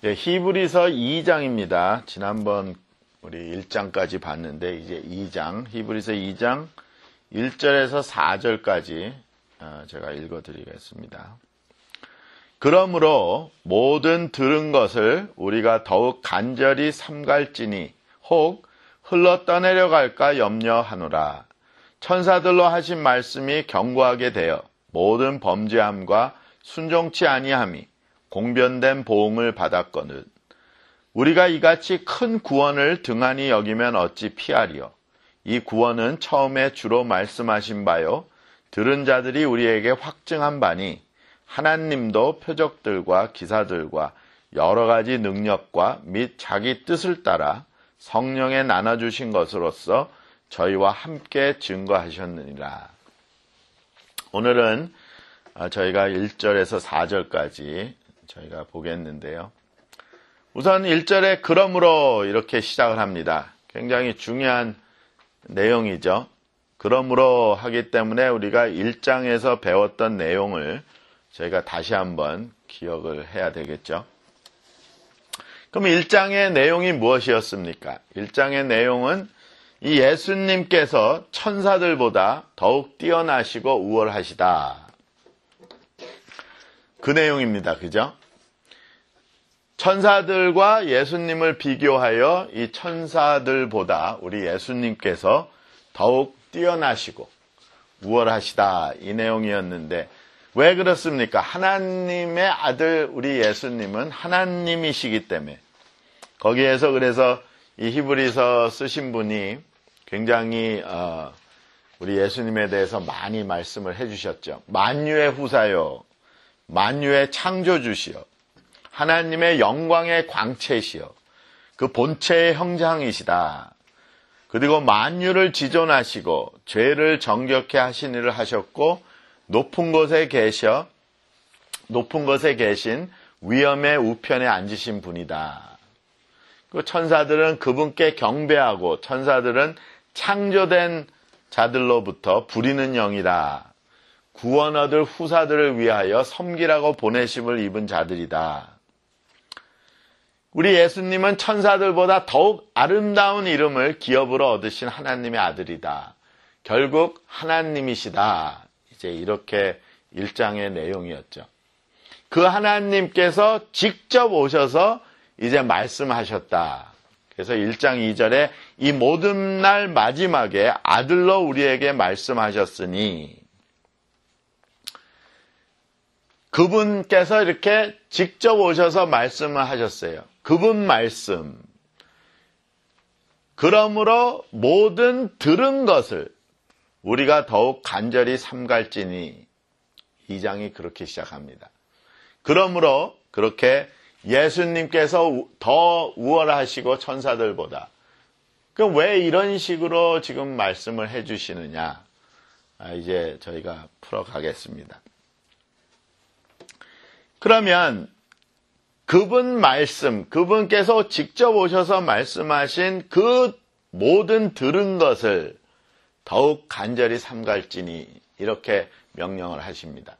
예, 히브리서 2장입니다. 지난번 우리 1장까지 봤는데 이제 2장, 히브리서 2장 1절에서 4절까지 제가 읽어드리겠습니다. 그러므로 모든 들은 것을 우리가 더욱 간절히 삼갈지니 혹 흘러 떠내려 갈까 염려하노라. 천사들로 하신 말씀이 견고하게 되어 모든 범죄함과 순종치 아니함이 공변된 보응을 받았거늘 우리가 이같이 큰 구원을 등한히 여기면 어찌 피하리요. 이 구원은 처음에 주로 말씀하신 바요 들은 자들이 우리에게 확증한 바니 하나님도 표적들과 기사들과 여러 가지 능력과 및 자기 뜻을 따라 성령에 나눠주신 것으로서 저희와 함께 증거하셨느니라. 오늘은 저희가 1절에서 4절까지 저희가 보겠는데요. 우선 1절에 그러므로 이렇게 시작을 합니다. 굉장히 중요한 내용이죠. 그러므로 하기 때문에 우리가 1장에서 배웠던 내용을 저희가 다시 한번 기억을 해야 되겠죠. 그럼 1장의 내용이 무엇이었습니까? 1장의 내용은 이 예수님께서 천사들보다 더욱 뛰어나시고 우월하시다. 그 내용입니다. 그죠? 천사들과 예수님을 비교하여 이 천사들보다 우리 예수님께서 더욱 뛰어나시고 우월하시다. 이 내용이었는데 왜 그렇습니까? 하나님의 아들 우리 예수님은 하나님이시기 때문에 거기에서 그래서 이 히브리서 쓰신 분이 굉장히 우리 예수님에 대해서 많이 말씀을 해주셨죠. 만유의 후사요. 만유의 창조주시여. 하나님의 영광의 광채시여. 그 본체의 형상이시다. 그리고 만유를 지존하시고 죄를 정결케 하신 일을 하셨고 높은 곳에 계신 위엄의 우편에 앉으신 분이다. 그 천사들은 그분께 경배하고 천사들은 창조된 자들로부터 부리는 영이다. 구원 얻을 후사들을 위하여 섬기라고 보내심을 입은 자들이다. 우리 예수님은 천사들보다 더욱 아름다운 이름을 기업으로 얻으신 하나님의 아들이다. 결국 하나님이시다. 이제 이렇게 1장의 내용이었죠. 그 하나님께서 직접 오셔서 이제 말씀하셨다. 그래서 1장 2절에 이 모든 날 마지막에 아들로 우리에게 말씀하셨으니 그분께서 이렇게 직접 오셔서 말씀을 하셨어요. 그분 말씀. 그러므로 모든 들은 것을 우리가 더욱 간절히 삼갈지니 2장이 그렇게 시작합니다. 그러므로 그렇게 예수님께서 더 우월하시고 천사들보다 그럼 왜 이런 식으로 지금 말씀을 해주시느냐 이제 저희가 풀어가겠습니다. 그러면 그분 말씀, 그분께서 직접 오셔서 말씀하신 그 모든 들은 것을 더욱 간절히 삼갈지니 이렇게 명령을 하십니다.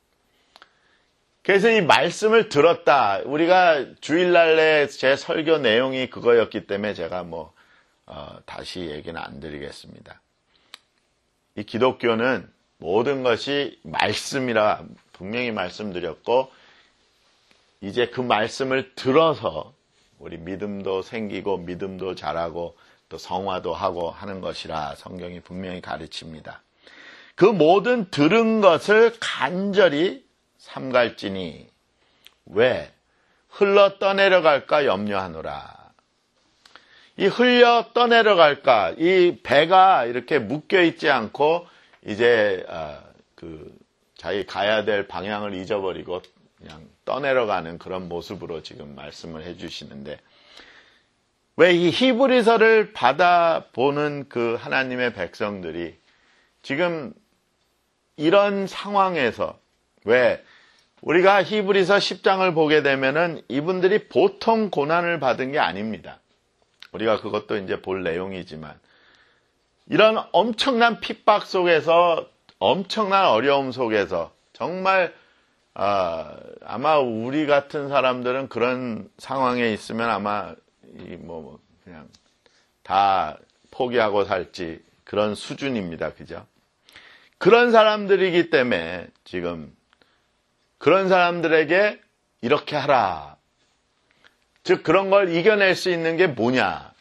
그래서 이 말씀을 들었다. 우리가 주일날에 제 설교 내용이 그거였기 때문에 제가 다시 얘기는 안 드리겠습니다. 이 기독교는 모든 것이 말씀이라 분명히 말씀드렸고 이제 그 말씀을 들어서 우리 믿음도 생기고 믿음도 자라고 또 성화도 하고 하는 것이라 성경이 분명히 가르칩니다. 그 모든 들은 것을 간절히 삼갈지니 왜? 흘러 떠내려갈까 염려하노라. 이 흘려 떠내려갈까 이 배가 이렇게 묶여있지 않고 이제 자기 가야 될 방향을 잊어버리고 그냥 떠내려가는 그런 모습으로 지금 말씀을 해주시는데 왜 이 히브리서를 받아보는 그 하나님의 백성들이 지금 이런 상황에서 왜 우리가 히브리서 10장을 보게 되면은 이분들이 보통 고난을 받은 게 아닙니다. 우리가 그것도 이제 볼 내용이지만 이런 엄청난 핍박 속에서 엄청난 어려움 속에서 정말 아마 우리 같은 사람들은 그런 상황에 있으면 아마 그냥 다 포기하고 살지 그런 수준입니다. 그죠? 그런 사람들이기 때문에 지금 그런 사람들에게 이렇게 하라. 즉 그런 걸 이겨낼 수 있는 게 뭐냐?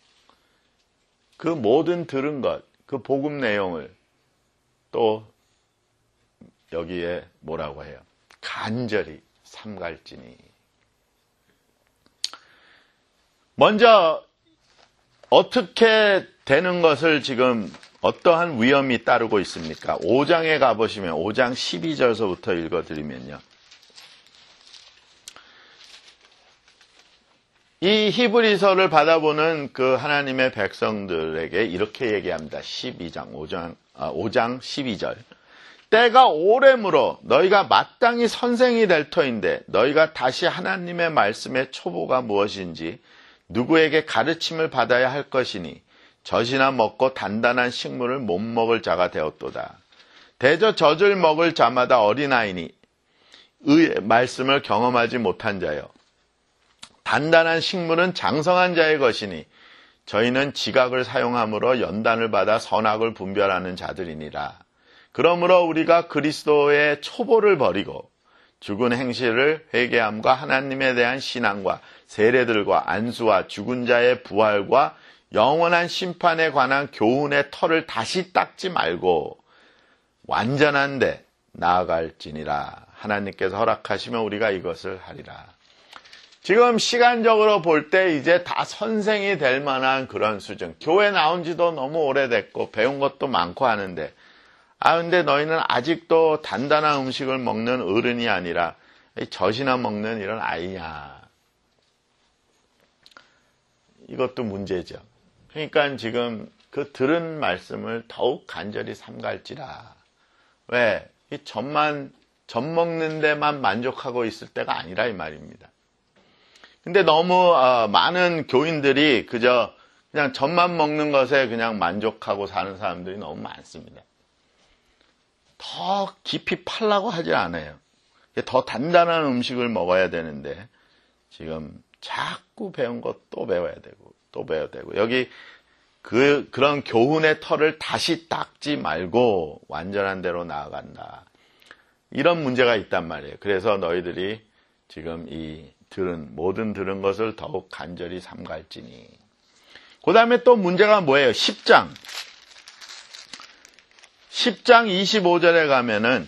그 모든 들은 것, 그 복음 내용을 또 여기에 뭐라고 해요? 간절히 삼갈지니. 먼저 어떻게 되는 것을 지금 어떠한 위험이 따르고 있습니까? 5장에 가보시면 5장 12절서부터 읽어드리면요. 이 히브리서를 받아보는 그 하나님의 백성들에게 이렇게 얘기합니다. 5장 12절. 때가 오래므로 너희가 마땅히 선생이 될 터인데 너희가 다시 하나님의 말씀의 초보가 무엇인지 누구에게 가르침을 받아야 할 것이니 젖이나 먹고 단단한 식물을 못 먹을 자가 되었도다. 대저 젖을 먹을 자마다 어린아이니 의의 말씀을 경험하지 못한 자여. 단단한 식물은 장성한 자의 것이니 저희는 지각을 사용함으로 연단을 받아 선악을 분별하는 자들이니라. 그러므로 우리가 그리스도의 초보를 버리고 죽은 행실을 회개함과 하나님에 대한 신앙과 세례들과 안수와 죽은 자의 부활과 영원한 심판에 관한 교훈의 털을 다시 닦지 말고 완전한 데 나아갈지니라. 하나님께서 허락하시면 우리가 이것을 하리라. 지금 시간적으로 볼 때 이제 다 선생이 될 만한 그런 수준. 교회 나온 지도 너무 오래됐고 배운 것도 많고 하는데 근데 너희는 아직도 단단한 음식을 먹는 어른이 아니라 젖이나 먹는 이런 아이냐. 이것도 문제죠. 그러니까 지금 그 들은 말씀을 더욱 간절히 삼갈지라. 왜? 이 젖 먹는 데만 만족하고 있을 때가 아니라 이 말입니다. 근데 너무 많은 교인들이 그냥 젖만 먹는 것에 그냥 만족하고 사는 사람들이 너무 많습니다. 더 깊이 파려고 하지 않아요. 더 단단한 음식을 먹어야 되는데 지금 자꾸 배운 것 또 배워야 되고 또 배워야 되고 여기 그런 교훈의 털을 다시 닦지 말고 완전한 대로 나아간다. 이런 문제가 있단 말이에요. 그래서 너희들이 지금 모든 들은 것을 더욱 간절히 삼갈지니. 그 다음에 또 문제가 뭐예요? 10장 25절에 가면은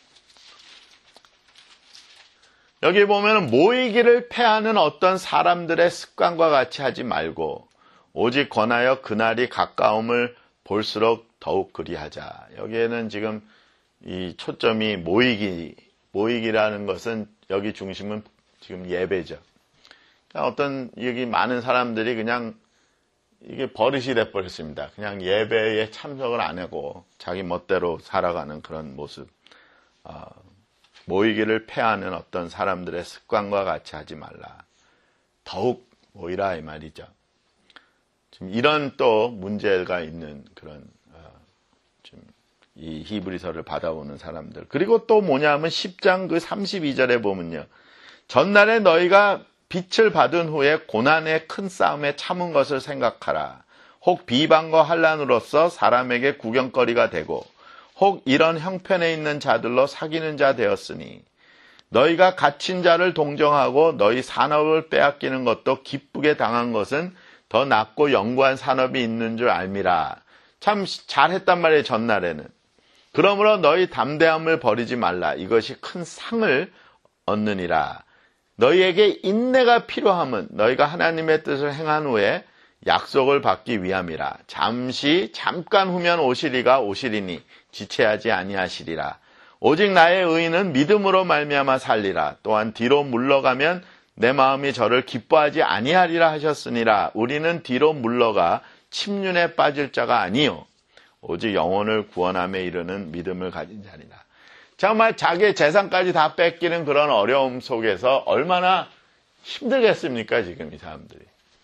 여기 보면은 모이기를 패하는 어떤 사람들의 습관과 같이 하지 말고 오직 권하여 그날이 가까움을 볼수록 더욱 그리하자. 여기에는 지금 이 초점이 모이기라는 것은 여기 중심은 지금 예배죠. 그러니까 여기 많은 사람들이 그냥 이게 버릇이 돼버렸습니다. 그냥 예배에 참석을 안 하고 자기 멋대로 살아가는 그런 모습. 모이기를 패하는 어떤 사람들의 습관과 같이 하지 말라. 더욱 모이라 이 말이죠. 지금 이런 또 문제가 있는 그런 지금 이 히브리서를 받아오는 사람들. 그리고 또 뭐냐면 10장 그 32절에 보면요. 전날에 너희가 빛을 받은 후에 고난의 큰 싸움에 참은 것을 생각하라. 혹 비방과 환난으로서 사람에게 구경거리가 되고 혹 이런 형편에 있는 자들로 사귀는 자 되었으니 너희가 갇힌 자를 동정하고 너희 산업을 빼앗기는 것도 기쁘게 당한 것은 더 낫고 영구한 산업이 있는 줄 알미라. 참 잘했단 말이에요. 전날에는. 그러므로 너희 담대함을 버리지 말라. 이것이 큰 상을 얻느니라. 너희에게 인내가 필요함은 너희가 하나님의 뜻을 행한 후에 약속을 받기 위함이라. 잠깐 후면 오시리니 지체하지 아니하시리라. 오직 나의 의인은 믿음으로 말미암아 살리라. 또한 뒤로 물러가면 내 마음이 저를 기뻐하지 아니하리라 하셨으니라. 우리는 뒤로 물러가 침륜에 빠질 자가 아니요 오직 영혼을 구원함에 이르는 믿음을 가진 자니라. 정말 자기의 재산까지 다 뺏기는 그런 어려움 속에서 얼마나 힘들겠습니까, 지금 이 사람들이.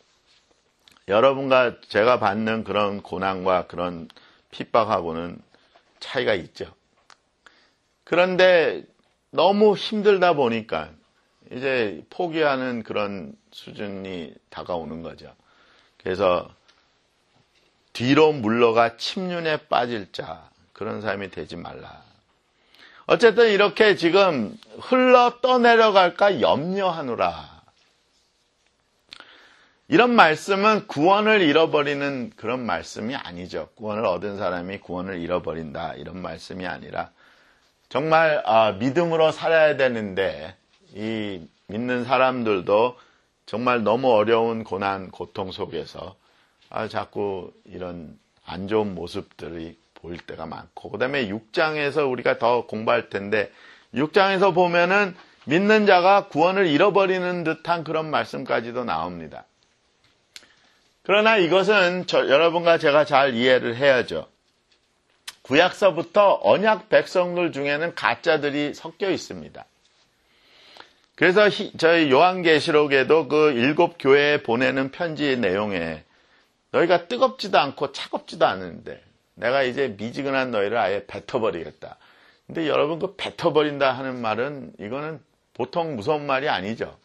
여러분과 제가 받는 그런 고난과 그런 핍박하고는 차이가 있죠. 그런데 너무 힘들다 보니까 이제 포기하는 그런 수준이 다가오는 거죠. 그래서 뒤로 물러가 침륜에 빠질 자, 그런 사람이 되지 말라. 어쨌든 이렇게 지금 흘러 떠내려갈까 염려하노라. 이런 말씀은 구원을 잃어버리는 그런 말씀이 아니죠. 구원을 얻은 사람이 구원을 잃어버린다, 이런 말씀이 아니라 정말 믿음으로 살아야 되는데 이 믿는 사람들도 정말 너무 어려운 고난, 고통 속에서 자꾸 이런 안 좋은 모습들이 보일 때가 많고, 그 다음에 6장에서 우리가 더 공부할 텐데 6장에서 보면은 믿는 자가 구원을 잃어버리는 듯한 그런 말씀까지도 나옵니다. 그러나 이것은 여러분과 제가 잘 이해를 해야죠. 구약서부터 언약 백성들 중에는 가짜들이 섞여 있습니다. 그래서 저희 요한계시록에도 그 7 교회에 보내는 편지의 내용에 너희가 뜨겁지도 않고 차갑지도 않은데 내가 이제 미지근한 너희를 아예 뱉어버리겠다. 근데 여러분, 그 뱉어버린다 하는 말은 이거는 보통 무서운 말이 아니죠.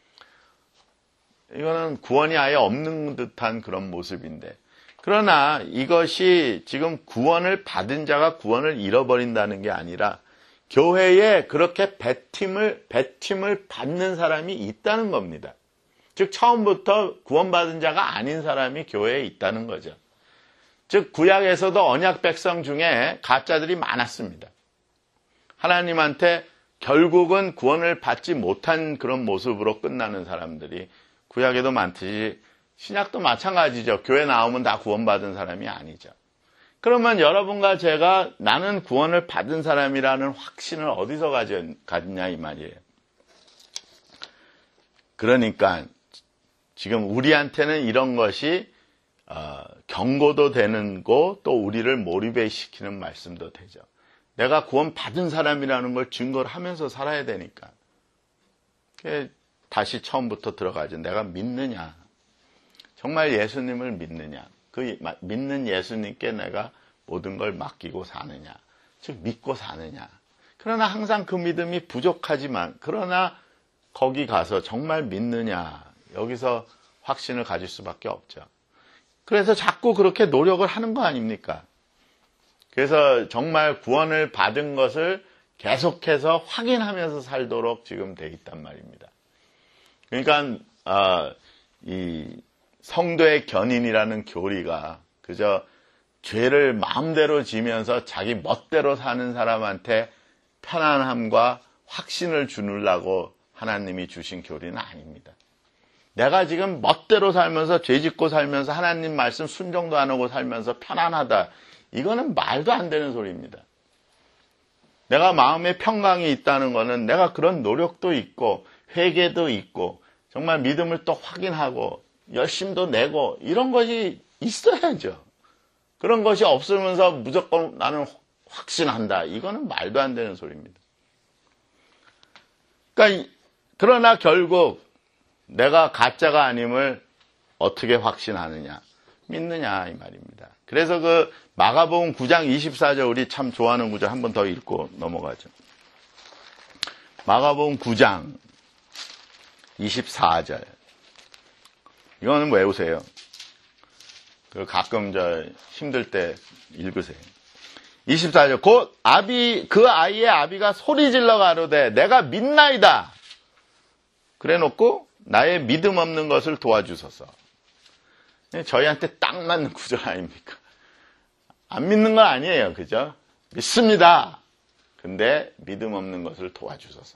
이거는 구원이 아예 없는 듯한 그런 모습인데, 그러나 이것이 지금 구원을 받은 자가 구원을 잃어버린다는 게 아니라 교회에 그렇게 배팀을 받는 사람이 있다는 겁니다. 즉 처음부터 구원받은 자가 아닌 사람이 교회에 있다는 거죠. 즉 구약에서도 언약 백성 중에 가짜들이 많았습니다. 하나님한테 결국은 구원을 받지 못한 그런 모습으로 끝나는 사람들이 구약에도 많듯이 신약도 마찬가지죠. 교회 나오면 다 구원받은 사람이 아니죠. 그러면 여러분과 제가 나는 구원을 받은 사람이라는 확신을 어디서 가졌냐 이 말이에요. 그러니까 지금 우리한테는 이런 것이 경고도 되는 거, 또 우리를 몰입해 시키는 말씀도 되죠. 내가 구원 받은 사람이라는 걸 증거를 하면서 살아야 되니까. 다시 처음부터 들어가죠. 내가 믿느냐? 정말 예수님을 믿느냐? 그 믿는 예수님께 내가 모든 걸 맡기고 사느냐? 즉 믿고 사느냐? 그러나 항상 그 믿음이 부족하지만, 그러나 거기 가서 정말 믿느냐? 여기서 확신을 가질 수밖에 없죠. 그래서 자꾸 그렇게 노력을 하는 거 아닙니까? 그래서 정말 구원을 받은 것을 계속해서 확인하면서 살도록 지금 돼 있단 말입니다. 그러니까 이 성도의 견인이라는 교리가 그저 죄를 마음대로 지면서 자기 멋대로 사는 사람한테 편안함과 확신을 주려고 하나님이 주신 교리는 아닙니다. 내가 지금 멋대로 살면서 죄 짓고 살면서 하나님 말씀 순종도 안 하고 살면서 편안하다. 이거는 말도 안 되는 소리입니다. 내가 마음에 평강이 있다는 거는 내가 그런 노력도 있고 회개도 있고 정말 믿음을 또 확인하고 열심도 내고 이런 것이 있어야죠. 그런 것이 없으면서 무조건 나는 확신한다. 이거는 말도 안 되는 소리입니다. 그러나 결국 내가 가짜가 아님을 어떻게 확신하느냐, 믿느냐 이 말입니다. 그래서 그 마가복음 9장 24절 우리 참 좋아하는 구절 한 번 더 읽고 넘어가죠. 마가복음 9장 24절. 이거는 외우세요. 가끔 힘들 때 읽으세요. 24절. 곧 그 아이의 아비가 소리질러 가로되 내가 믿나이다. 그래놓고 나의 믿음 없는 것을 도와주소서. 저희한테 딱 맞는 구절 아닙니까? 안 믿는 거 아니에요. 그죠? 믿습니다. 근데 믿음 없는 것을 도와주소서.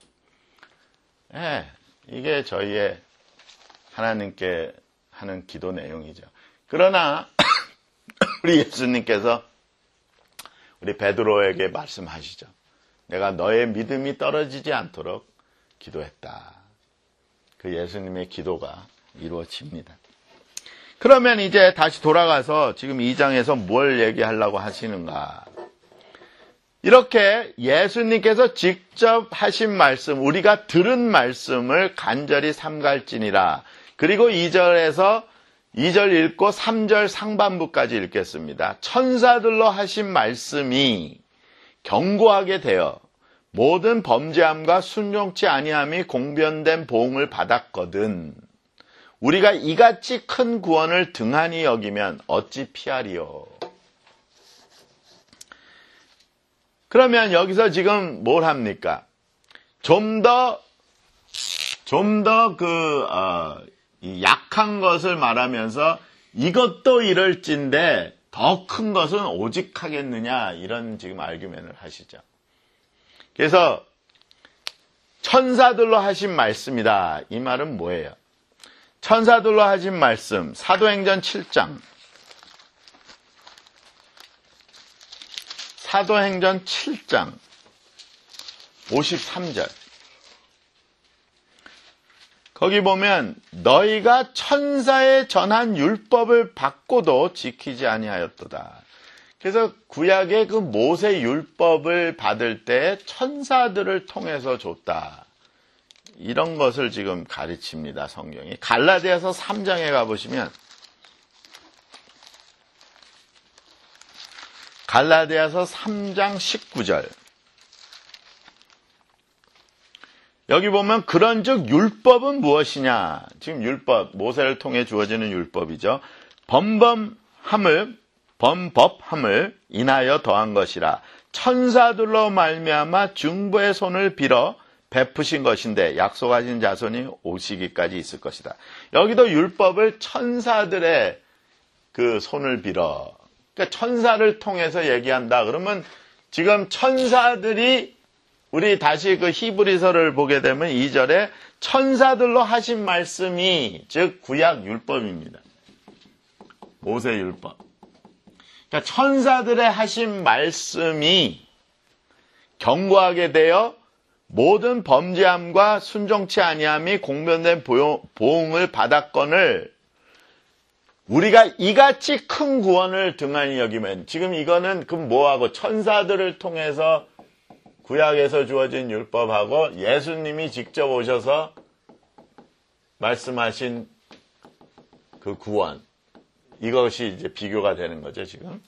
네, 이게 저희의 하나님께 하는 기도 내용이죠. 그러나 우리 예수님께서 우리 베드로에게 말씀하시죠. 내가 너의 믿음이 떨어지지 않도록 기도했다. 그 예수님의 기도가 이루어집니다. 그러면 이제 다시 돌아가서 지금 2장에서 뭘 얘기하려고 하시는가. 이렇게 예수님께서 직접 하신 말씀, 우리가 들은 말씀을 간절히 삼갈지니라. 그리고 2절에서 2절 읽고 3절 상반부까지 읽겠습니다. 천사들로 하신 말씀이 견고하게 되어 모든 범죄함과 순종치 아니함이 공변된 보응을 받았거든. 우리가 이같이 큰 구원을 등한히 여기면 어찌 피하리요. 그러면 여기서 지금 뭘 합니까? 좀 더 약한 것을 말하면서 이것도 이럴진데 더 큰 것은 오직 하겠느냐, 이런 지금 아르규멘을 하시죠. 그래서 천사들로 하신 말씀이다. 이 말은 뭐예요? 천사들로 하신 말씀, 사도행전 7장. 사도행전 7장 53절. 거기 보면 너희가 천사의 전한 율법을 받고도 지키지 아니하였도다. 그래서 구약의 그 모세 율법을 받을 때 천사들을 통해서 줬다. 이런 것을 지금 가르칩니다, 성경이. 갈라디아서 3장에 가보시면, 갈라디아서 3장 19절. 여기 보면 그런즉 율법은 무엇이냐? 지금 율법, 모세를 통해 주어지는 율법이죠. 범법함을 인하여 더한 것이라. 천사들로 말미암아 중보의 손을 빌어 베푸신 것인데 약속하신 자손이 오시기까지 있을 것이다. 여기도 율법을 천사들의 그 손을 빌어. 그러니까 천사를 통해서 얘기한다. 그러면 지금 천사들이, 우리 다시 그 히브리서를 보게 되면 2절에 천사들로 하신 말씀이 즉 구약 율법입니다. 모세 율법. 그러니까 천사들의 하신 말씀이 경고하게 되어 모든 범죄함과 순종치 아니함이 공변된 보응을 받았거늘 우리가 이같이 큰 구원을 등한히 여기면, 지금 이거는 그럼 뭐하고 천사들을 통해서 구약에서 주어진 율법하고 예수님이 직접 오셔서 말씀하신 그 구원, 이것이 이제 비교가 되는 거죠, 지금.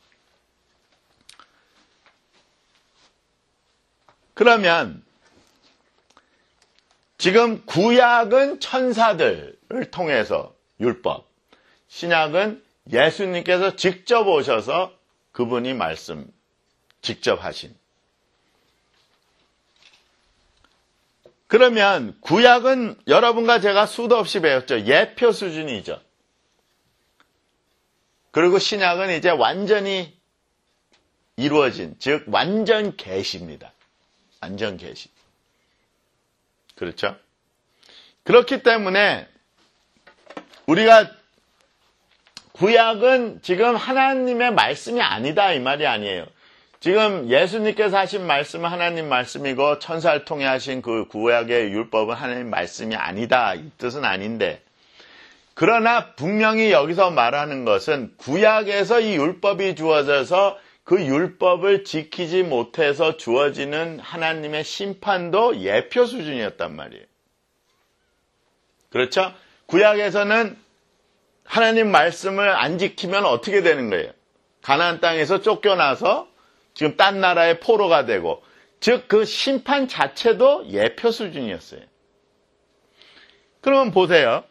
그러면 지금 구약은 천사들을 통해서 율법, 신약은 예수님께서 직접 오셔서 그분이 말씀 직접 하신. 그러면 구약은 여러분과 제가 수도 없이 배웠죠. 예표 수준이죠. 그리고 신약은 이제 완전히 이루어진, 즉 완전 계시입니다. 완전 계시. 그렇죠? 그렇기 때문에 우리가 구약은 지금 하나님의 말씀이 아니다, 이 말이 아니에요. 지금 예수님께서 하신 말씀은 하나님 말씀이고 천사를 통해 하신 그 구약의 율법은 하나님 말씀이 아니다, 이 뜻은 아닌데, 그러나 분명히 여기서 말하는 것은 구약에서 이 율법이 주어져서 그 율법을 지키지 못해서 주어지는 하나님의 심판도 예표 수준이었단 말이에요. 그렇죠? 구약에서는 하나님 말씀을 안 지키면 어떻게 되는 거예요? 가나안 땅에서 쫓겨나서 지금 딴 나라의 포로가 되고, 즉 그 심판 자체도 예표 수준이었어요. 그러면 보세요.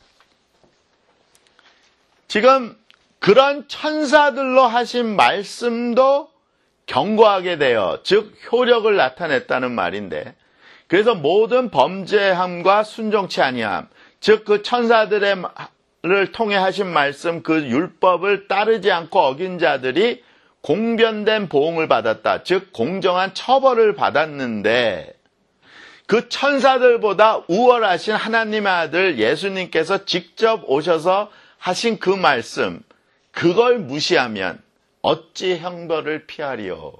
지금 그런 천사들로 하신 말씀도 경고하게 되어, 즉 효력을 나타냈다는 말인데, 그래서 모든 범죄함과 순종치 아니함, 즉 그 천사들을 통해 하신 말씀, 그 율법을 따르지 않고 어긴 자들이 공변된 보응을 받았다. 즉 공정한 처벌을 받았는데, 그 천사들보다 우월하신 하나님의 아들 예수님께서 직접 오셔서 하신 그 말씀, 그걸 무시하면 어찌 형벌을 피하리요.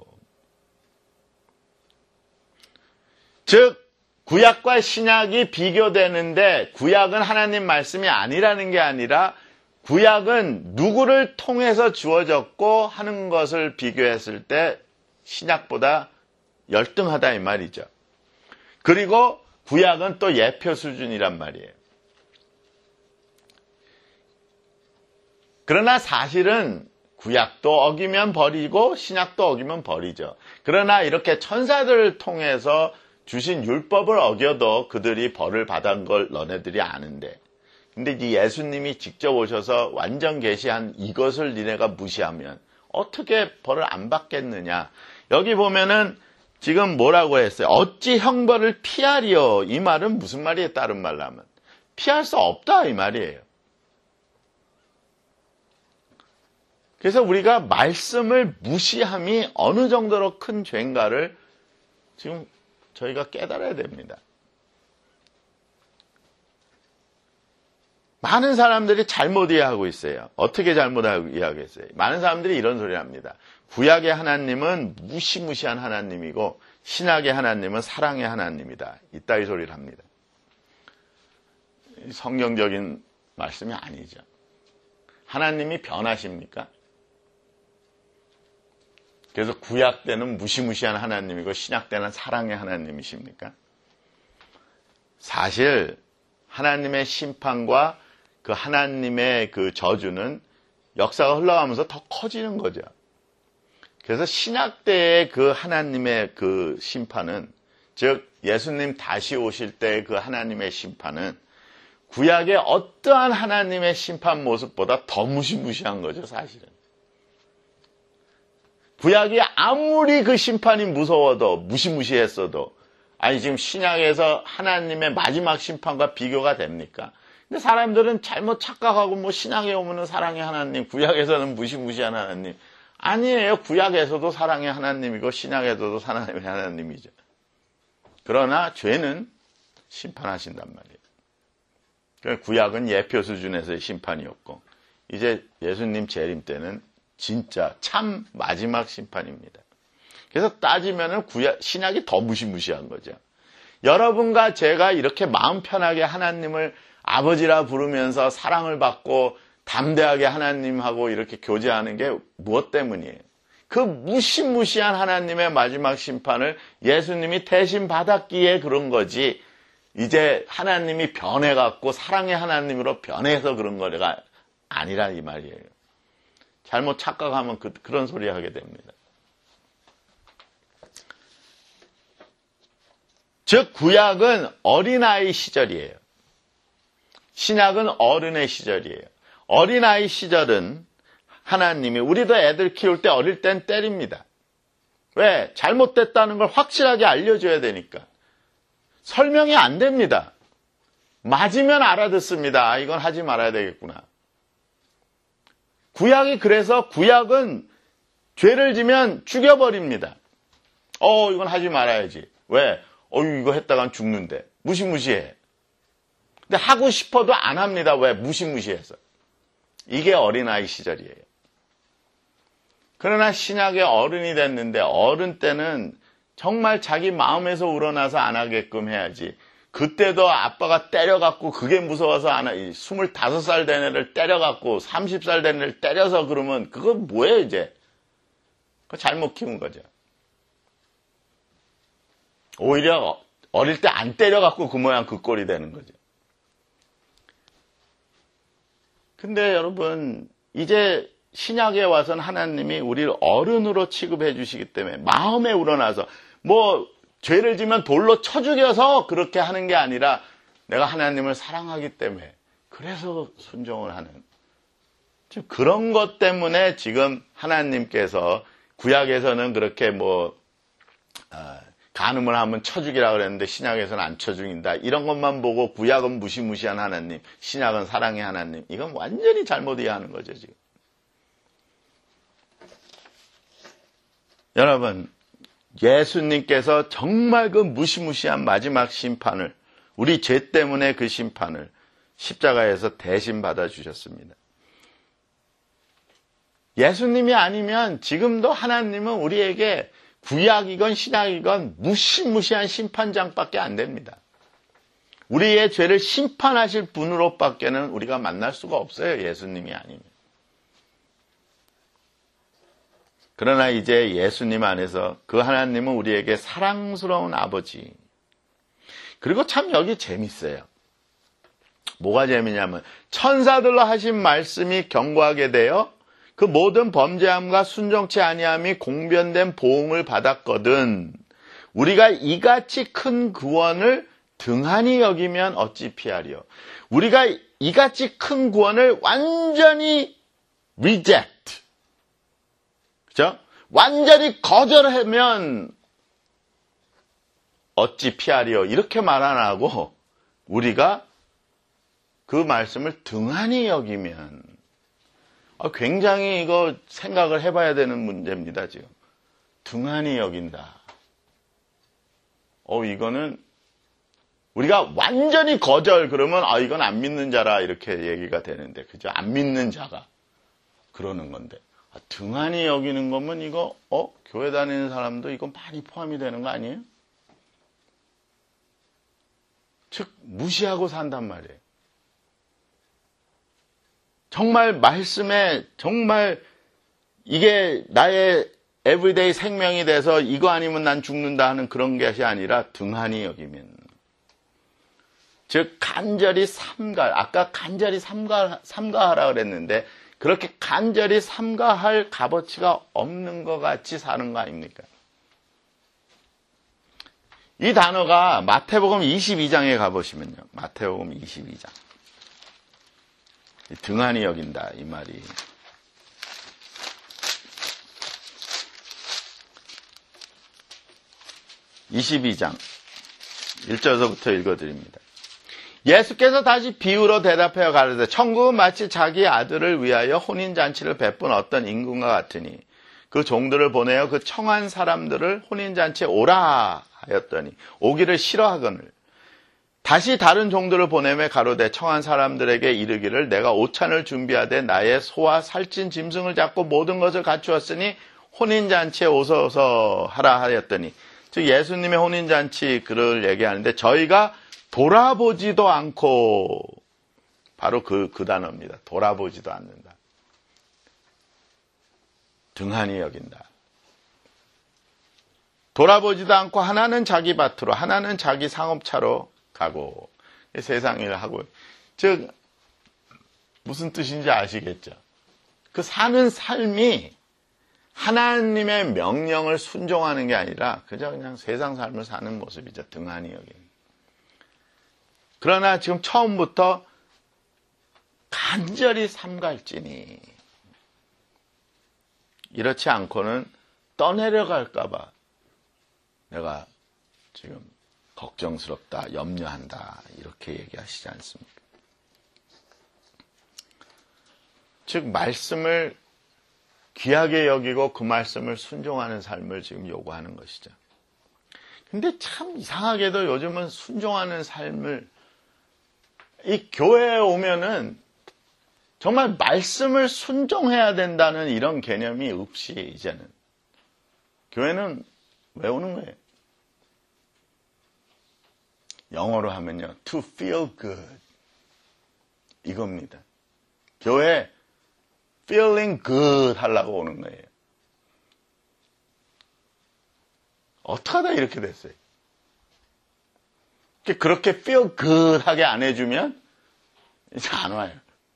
즉 구약과 신약이 비교되는데, 구약은 하나님 말씀이 아니라는 게 아니라 구약은 누구를 통해서 주어졌고 하는 것을 비교했을 때 신약보다 열등하다, 이 말이죠. 그리고 구약은 또 예표 수준이란 말이에요. 그러나 사실은 구약도 어기면 버리고 신약도 어기면 버리죠. 그러나 이렇게 천사들을 통해서 주신 율법을 어겨도 그들이 벌을 받은 걸 너네들이 아는데, 근데 이 예수님이 직접 오셔서 완전 계시한 이것을 니네가 무시하면 어떻게 벌을 안 받겠느냐. 여기 보면은 지금 뭐라고 했어요? 어찌 형벌을 피하리요? 이 말은 무슨 말이에요? 다른 말로 하면 피할 수 없다 이 말이에요. 그래서 우리가 말씀을 무시함이 어느 정도로 큰 죄인가를 지금 저희가 깨달아야 됩니다. 많은 사람들이 잘못 이해하고 있어요. 어떻게 잘못 이해하겠어요? 많은 사람들이 이런 소리를 합니다. 구약의 하나님은 무시무시한 하나님이고 신약의 하나님은 사랑의 하나님이다. 이따위 소리를 합니다. 성경적인 말씀이 아니죠. 하나님이 변하십니까? 그래서 구약 때는 무시무시한 하나님이고 신약 때는 사랑의 하나님이십니까? 사실 하나님의 심판과 그 하나님의 그 저주는 역사가 흘러가면서 더 커지는 거죠. 그래서 신약 때의 그 하나님의 그 심판은, 즉 예수님 다시 오실 때 그 하나님의 심판은 구약의 어떠한 하나님의 심판 모습보다 더 무시무시한 거죠, 사실은. 구약이 아무리 그 심판이 무서워도 무시무시했어도, 아니 지금 신약에서 하나님의 마지막 심판과 비교가 됩니까? 근데 사람들은 잘못 착각하고 뭐 신약에 오면은 사랑의 하나님, 구약에서는 무시무시한 하나님. 아니에요. 구약에서도 사랑의 하나님이고 신약에서도 사랑의 하나님이죠. 그러나 죄는 심판하신단 말이에요. 그러니까 구약은 예표 수준에서의 심판이었고 이제 예수님 재림 때는 진짜 참 마지막 심판입니다. 그래서 따지면은 신약이 더 무시무시한 거죠. 여러분과 제가 이렇게 마음 편하게 하나님을 아버지라 부르면서 사랑을 받고 담대하게 하나님하고 이렇게 교제하는 게 무엇 때문이에요? 그 무시무시한 하나님의 마지막 심판을 예수님이 대신 받았기에 그런 거지, 이제 하나님이 변해갖고 사랑의 하나님으로 변해서 그런 거가 아니라 이 말이에요. 잘못 착각하면 그런 소리 하게 됩니다. 즉 구약은 어린아이 시절이에요. 신약은 어른의 시절이에요. 어린아이 시절은 하나님이, 우리도 애들 키울 때 어릴 땐 때립니다. 왜? 잘못됐다는 걸 확실하게 알려줘야 되니까. 설명이 안 됩니다. 맞으면 알아듣습니다. 아, 이건 하지 말아야 되겠구나. 구약이 그래서 구약은 죄를 지면 죽여버립니다. 이건 하지 말아야지. 왜? 이거 했다간 죽는데. 무시무시해. 근데 하고 싶어도 안 합니다. 왜? 무시무시해서. 이게 어린아이 시절이에요. 그러나 신약의 어른이 됐는데 어른 때는 정말 자기 마음에서 우러나서 안 하게끔 해야지. 그때도 아빠가 때려갖고 그게 무서워서 안 하, 25살 된 애를 때려갖고 30살 된 애를 때려서 그러면 그건 뭐예요 이제? 그거 잘못 키운 거죠. 오히려 어릴 때 안 때려갖고 그 모양 그 꼴이 되는 거죠. 근데 여러분 이제 신약에 와서는 하나님이 우리를 어른으로 취급해 주시기 때문에 마음에 우러나서 뭐 죄를 지면 돌로 쳐 죽여서 그렇게 하는 게 아니라 내가 하나님을 사랑하기 때문에 그래서 순종을 하는, 지금 그런 것 때문에 지금 하나님께서 구약에서는 그렇게 간음을 하면 쳐 죽이라 그랬는데 신약에서는 안 쳐 죽인다. 이런 것만 보고 구약은 무시무시한 하나님, 신약은 사랑의 하나님. 이건 완전히 잘못 이해하는 거죠, 지금. 여러분, 예수님께서 정말 그 무시무시한 마지막 심판을, 우리 죄 때문에 그 심판을 십자가에서 대신 받아주셨습니다. 예수님이 아니면 지금도 하나님은 우리에게 구약이건 신약이건 무시무시한 심판장밖에 안 됩니다. 우리의 죄를 심판하실 분으로밖에는 우리가 만날 수가 없어요. 예수님이 아니면. 그러나 이제 예수님 안에서 그 하나님은 우리에게 사랑스러운 아버지. 그리고 참 여기 재밌어요. 뭐가 재미냐면 천사들로 하신 말씀이 견고하게 되어 그 모든 범죄함과 순종치 아니함이 공변된 보응을 받았거든 우리가 이같이 큰 구원을 등한히 여기면 어찌 피하리요. 우리가 이같이 큰 구원을 완전히 reject, 그죠? 완전히 거절하면 어찌 피하리요. 이렇게 말 안 하고 우리가 그 말씀을 등한히 여기면 굉장히 이거 생각을 해봐야 되는 문제입니다. 지금 등한히 여긴다. 이거는 우리가 완전히 거절 그러면 이건 안 믿는 자라 이렇게 얘기가 되는데 그죠? 안 믿는 자가 그러는 건데 등한히 여기는 거면 이거 교회 다니는 사람도 이거 많이 포함이 되는 거 아니에요? 즉 무시하고 산단 말이에요. 정말 말씀에 정말 이게 나의 에브리데이 생명이 돼서 이거 아니면 난 죽는다 하는 그런 것이 아니라 등한히 여기면 즉 간절히 아까 간절히 삼가하라 그랬는데 그렇게 간절히 삼가할 값어치가 없는 것 같이 사는 거 아닙니까? 이 단어가 마태복음 22장에 가보시면요. 마태복음 22장. 등한히 여긴다 이 말이. (22장) 1절서부터 읽어드립니다. 예수께서 다시 비유로 대답하여 가르되 천국은 마치 자기 아들을 위하여 혼인잔치를 베푼 어떤 임금과 같으니 그 종들을 보내어 그 청한 사람들을 혼인잔치에 오라 하였더니 오기를 싫어하거늘 다시 다른 종들을 보내매 가로되 청한 사람들에게 이르기를 내가 오찬을 준비하되 나의 소와 살찐 짐승을 잡고 모든 것을 갖추었으니 혼인잔치에 오소서 하라 하였더니 즉 예수님의 혼인잔치 글을 얘기하는데 저희가 돌아보지도 않고 바로 그 단어입니다. 돌아보지도 않는다. 등한히 여긴다. 돌아보지도 않고 하나는 자기 밭으로 하나는 자기 상업차로 가고 세상 일을 하고 즉 무슨 뜻인지 아시겠죠? 그 사는 삶이 하나님의 명령을 순종하는 게 아니라 그냥 세상 삶을 사는 모습이죠. 등한히 여기는. 그러나 지금 처음부터 간절히 삼갈지니 이렇지 않고는 떠내려갈까 봐 내가 지금 걱정스럽다, 염려한다 이렇게 얘기하시지 않습니까? 즉 말씀을 귀하게 여기고 그 말씀을 순종하는 삶을 지금 요구하는 것이죠. 근데 참 이상하게도 요즘은 순종하는 삶을 이 교회에 오면은 정말 말씀을 순종해야 된다는 이런 개념이 없이 이제는 교회는 왜 오는 거예요? 영어로 하면요, to feel good 이겁니다. 교회 feeling good 하려고 오는 거예요. 어떡하다 이렇게 됐어요? 그렇게 feel good 하게 안 해주면 이제 안 와요.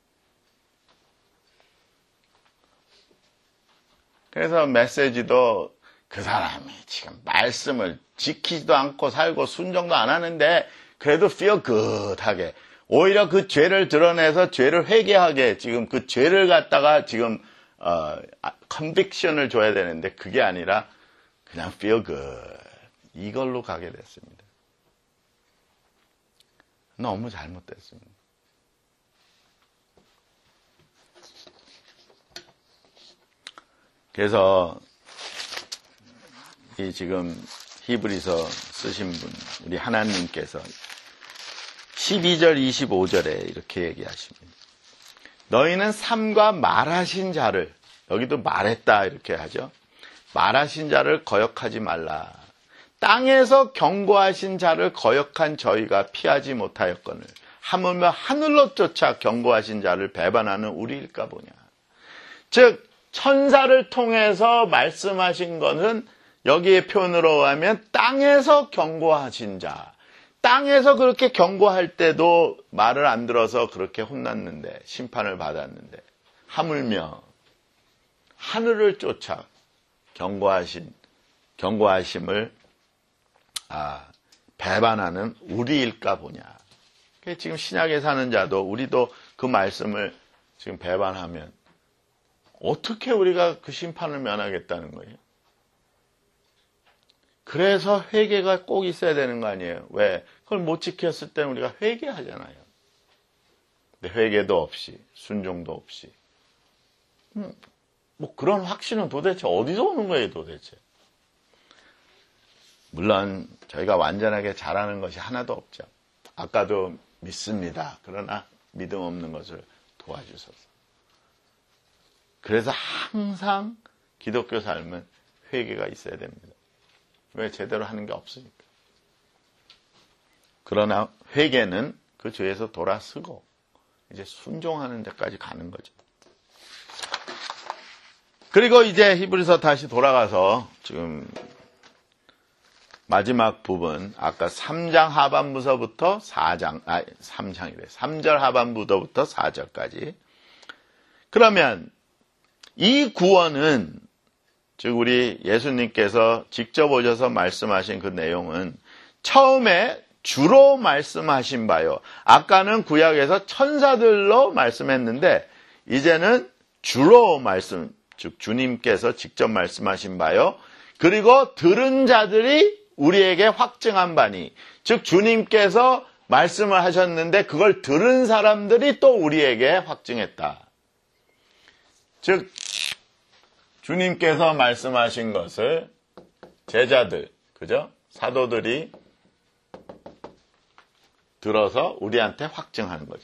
그래서 메시지도 그 사람이 지금 말씀을 지키지도 않고 살고 순종도 안 하는데 그래도 feel good 하게 오히려 그 죄를 드러내서 죄를 회개하게 지금 그 죄를 갖다가 지금 컨빅션을 줘야 되는데 그게 아니라 그냥 feel good 이걸로 가게 됐습니다. 너무 잘못됐습니다. 그래서 이 지금 히브리서 쓰신 분 우리 하나님께서 12절 25절에 이렇게 얘기하십니다. 너희는 삼가 말하신 자를 여기도 말했다 이렇게 하죠. 말하신 자를 거역하지 말라. 땅에서 경고하신 자를 거역한 저희가 피하지 못하였거늘 하물며 하늘로 쫓아 경고하신 자를 배반하는 우리일까 보냐. 즉 천사를 통해서 말씀하신 것은 여기에 표현으로 하면 땅에서 경고하신 자. 땅에서 그렇게 경고할 때도 말을 안 들어서 그렇게 혼났는데 심판을 받았는데 하물며 하늘을 쫓아 경고하심을 배반하는 우리일까 보냐. 지금 신약에 사는 자도 우리도 그 말씀을 지금 배반하면 어떻게 우리가 그 심판을 면하겠다는 거예요? 그래서 회개가 꼭 있어야 되는 거 아니에요? 왜? 그걸 못 지켰을 때는 우리가 회개하잖아요. 근데 회개도 없이, 순종도 없이. 뭐 그런 확신은 도대체 어디서 오는 거예요, 도대체? 물론 저희가 완전하게 잘하는 것이 하나도 없죠. 아까도 믿습니다. 그러나 믿음 없는 것을 도와주소서. 그래서 항상 기독교 삶은 회개가 있어야 됩니다. 왜? 제대로 하는 게 없으니까. 그러나 회개는 그 죄에서 돌아서고 이제 순종하는 데까지 가는 거죠. 그리고 이제 히브리서 다시 돌아가서 지금 마지막 부분, 아까 3장 하반부서부터 3절 하반부서부터 4절까지. 그러면 이 구원은, 즉 우리 예수님께서 직접 오셔서 말씀하신 그 내용은 처음에 주로 말씀하신 바요. 아까는 구약에서 천사들로 말씀했는데 이제는 주로 말씀, 즉 주님께서 직접 말씀하신 바요. 그리고 들은 자들이 우리에게 확증한 바니, 즉 주님께서 말씀을 하셨는데 그걸 들은 사람들이 또 우리에게 확증했다. 즉 주님께서 말씀하신 것을 제자들, 그죠? 사도들이 들어서 우리한테 확증하는 거죠.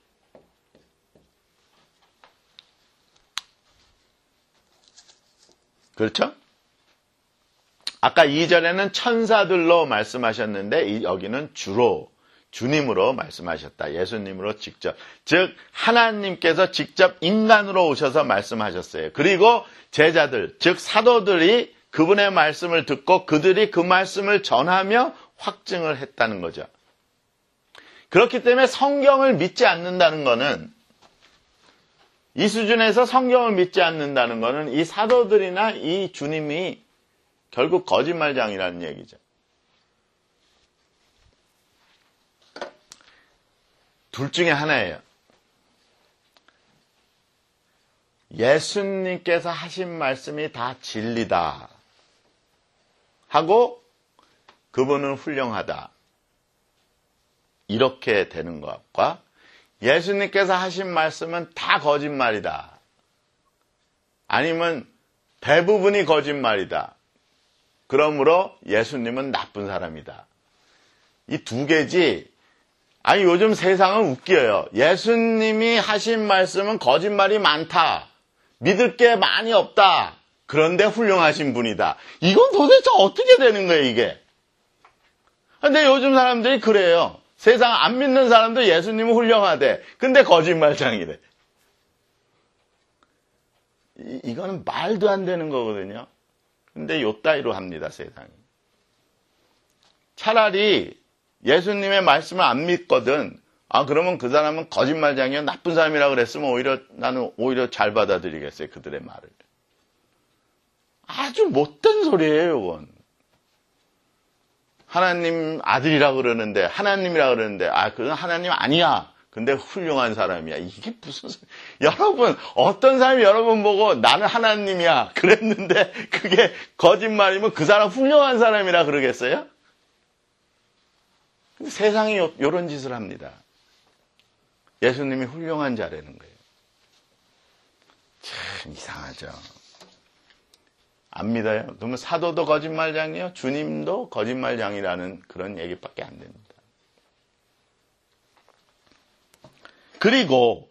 그렇죠? 아까 2절에는 천사들로 말씀하셨는데 여기는 주로 주님으로 말씀하셨다. 예수님으로 직접. 즉 하나님께서 직접 인간으로 오셔서 말씀하셨어요. 그리고 제자들, 즉 사도들이 그분의 말씀을 듣고 그들이 그 말씀을 전하며 확증을 했다는 거죠. 그렇기 때문에 성경을 믿지 않는다는 것은, 이 수준에서 성경을 믿지 않는다는 것은 이 사도들이나 이 주님이 결국 거짓말장이라는 얘기죠. 둘 중에 하나예요. 예수님께서 하신 말씀이 다 진리다 하고 그분은 훌륭하다, 이렇게 되는 것과 예수님께서 하신 말씀은 다 거짓말이다, 아니면 대부분이 거짓말이다, 그러므로 예수님은 나쁜 사람이다. 이 두 개지. 아니 요즘 세상은 웃겨요. 예수님이 하신 말씀은 거짓말이 많다, 믿을 게 많이 없다, 그런데 훌륭하신 분이다. 이건 도대체 어떻게 되는 거예요, 이게? 근데 요즘 사람들이 그래요. 세상 안 믿는 사람도 예수님은 훌륭하대. 근데 거짓말장이래. 이거는 말도 안 되는 거거든요. 근데 요따위로 합니다, 세상이. 차라리 예수님의 말씀을 안 믿거든. 그러면 그 사람은 거짓말장이야, 나쁜 사람이라 그랬으면 나는 오히려 잘 받아들이겠어요, 그들의 말을. 아주 못된 소리예요, 이건. 하나님 아들이라 그러는데, 하나님이라 그러는데, 그건 하나님 아니야. 근데 훌륭한 사람이야. 이게 무슨 소리. 여러분, 어떤 사람이 여러분 보고 나는 하나님이야 그랬는데 그게 거짓말이면 그 사람 훌륭한 사람이라 그러겠어요? 근데 세상이 이런 짓을 합니다. 예수님이 훌륭한 자라는 거예요. 참 이상하죠. 안 믿어요? 그러면 사도도 거짓말장이요, 주님도 거짓말장이라는 그런 얘기밖에 안 됩니다. 그리고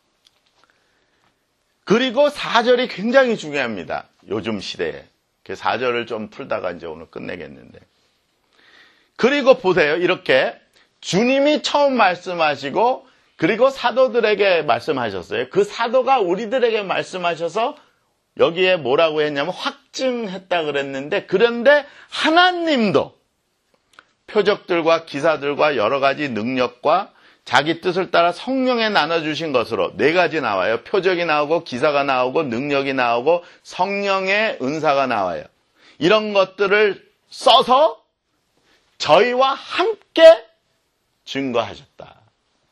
4절이 굉장히 중요합니다. 요즘 시대에. 그 4절을 좀 풀다가 이제 오늘 끝내겠는데. 그리고 보세요. 이렇게 주님이 처음 말씀하시고 그리고 사도들에게 말씀하셨어요. 그 사도가 우리들에게 말씀하셔서 여기에 뭐라고 했냐면 확증했다 그랬는데, 그런데 하나님도 표적들과 기사들과 여러 가지 능력과 자기 뜻을 따라 성령에 나눠주신 것으로 네 가지 나와요. 표적이 나오고 기사가 나오고 능력이 나오고 성령의 은사가 나와요. 이런 것들을 써서 저희와 함께 증거하셨다.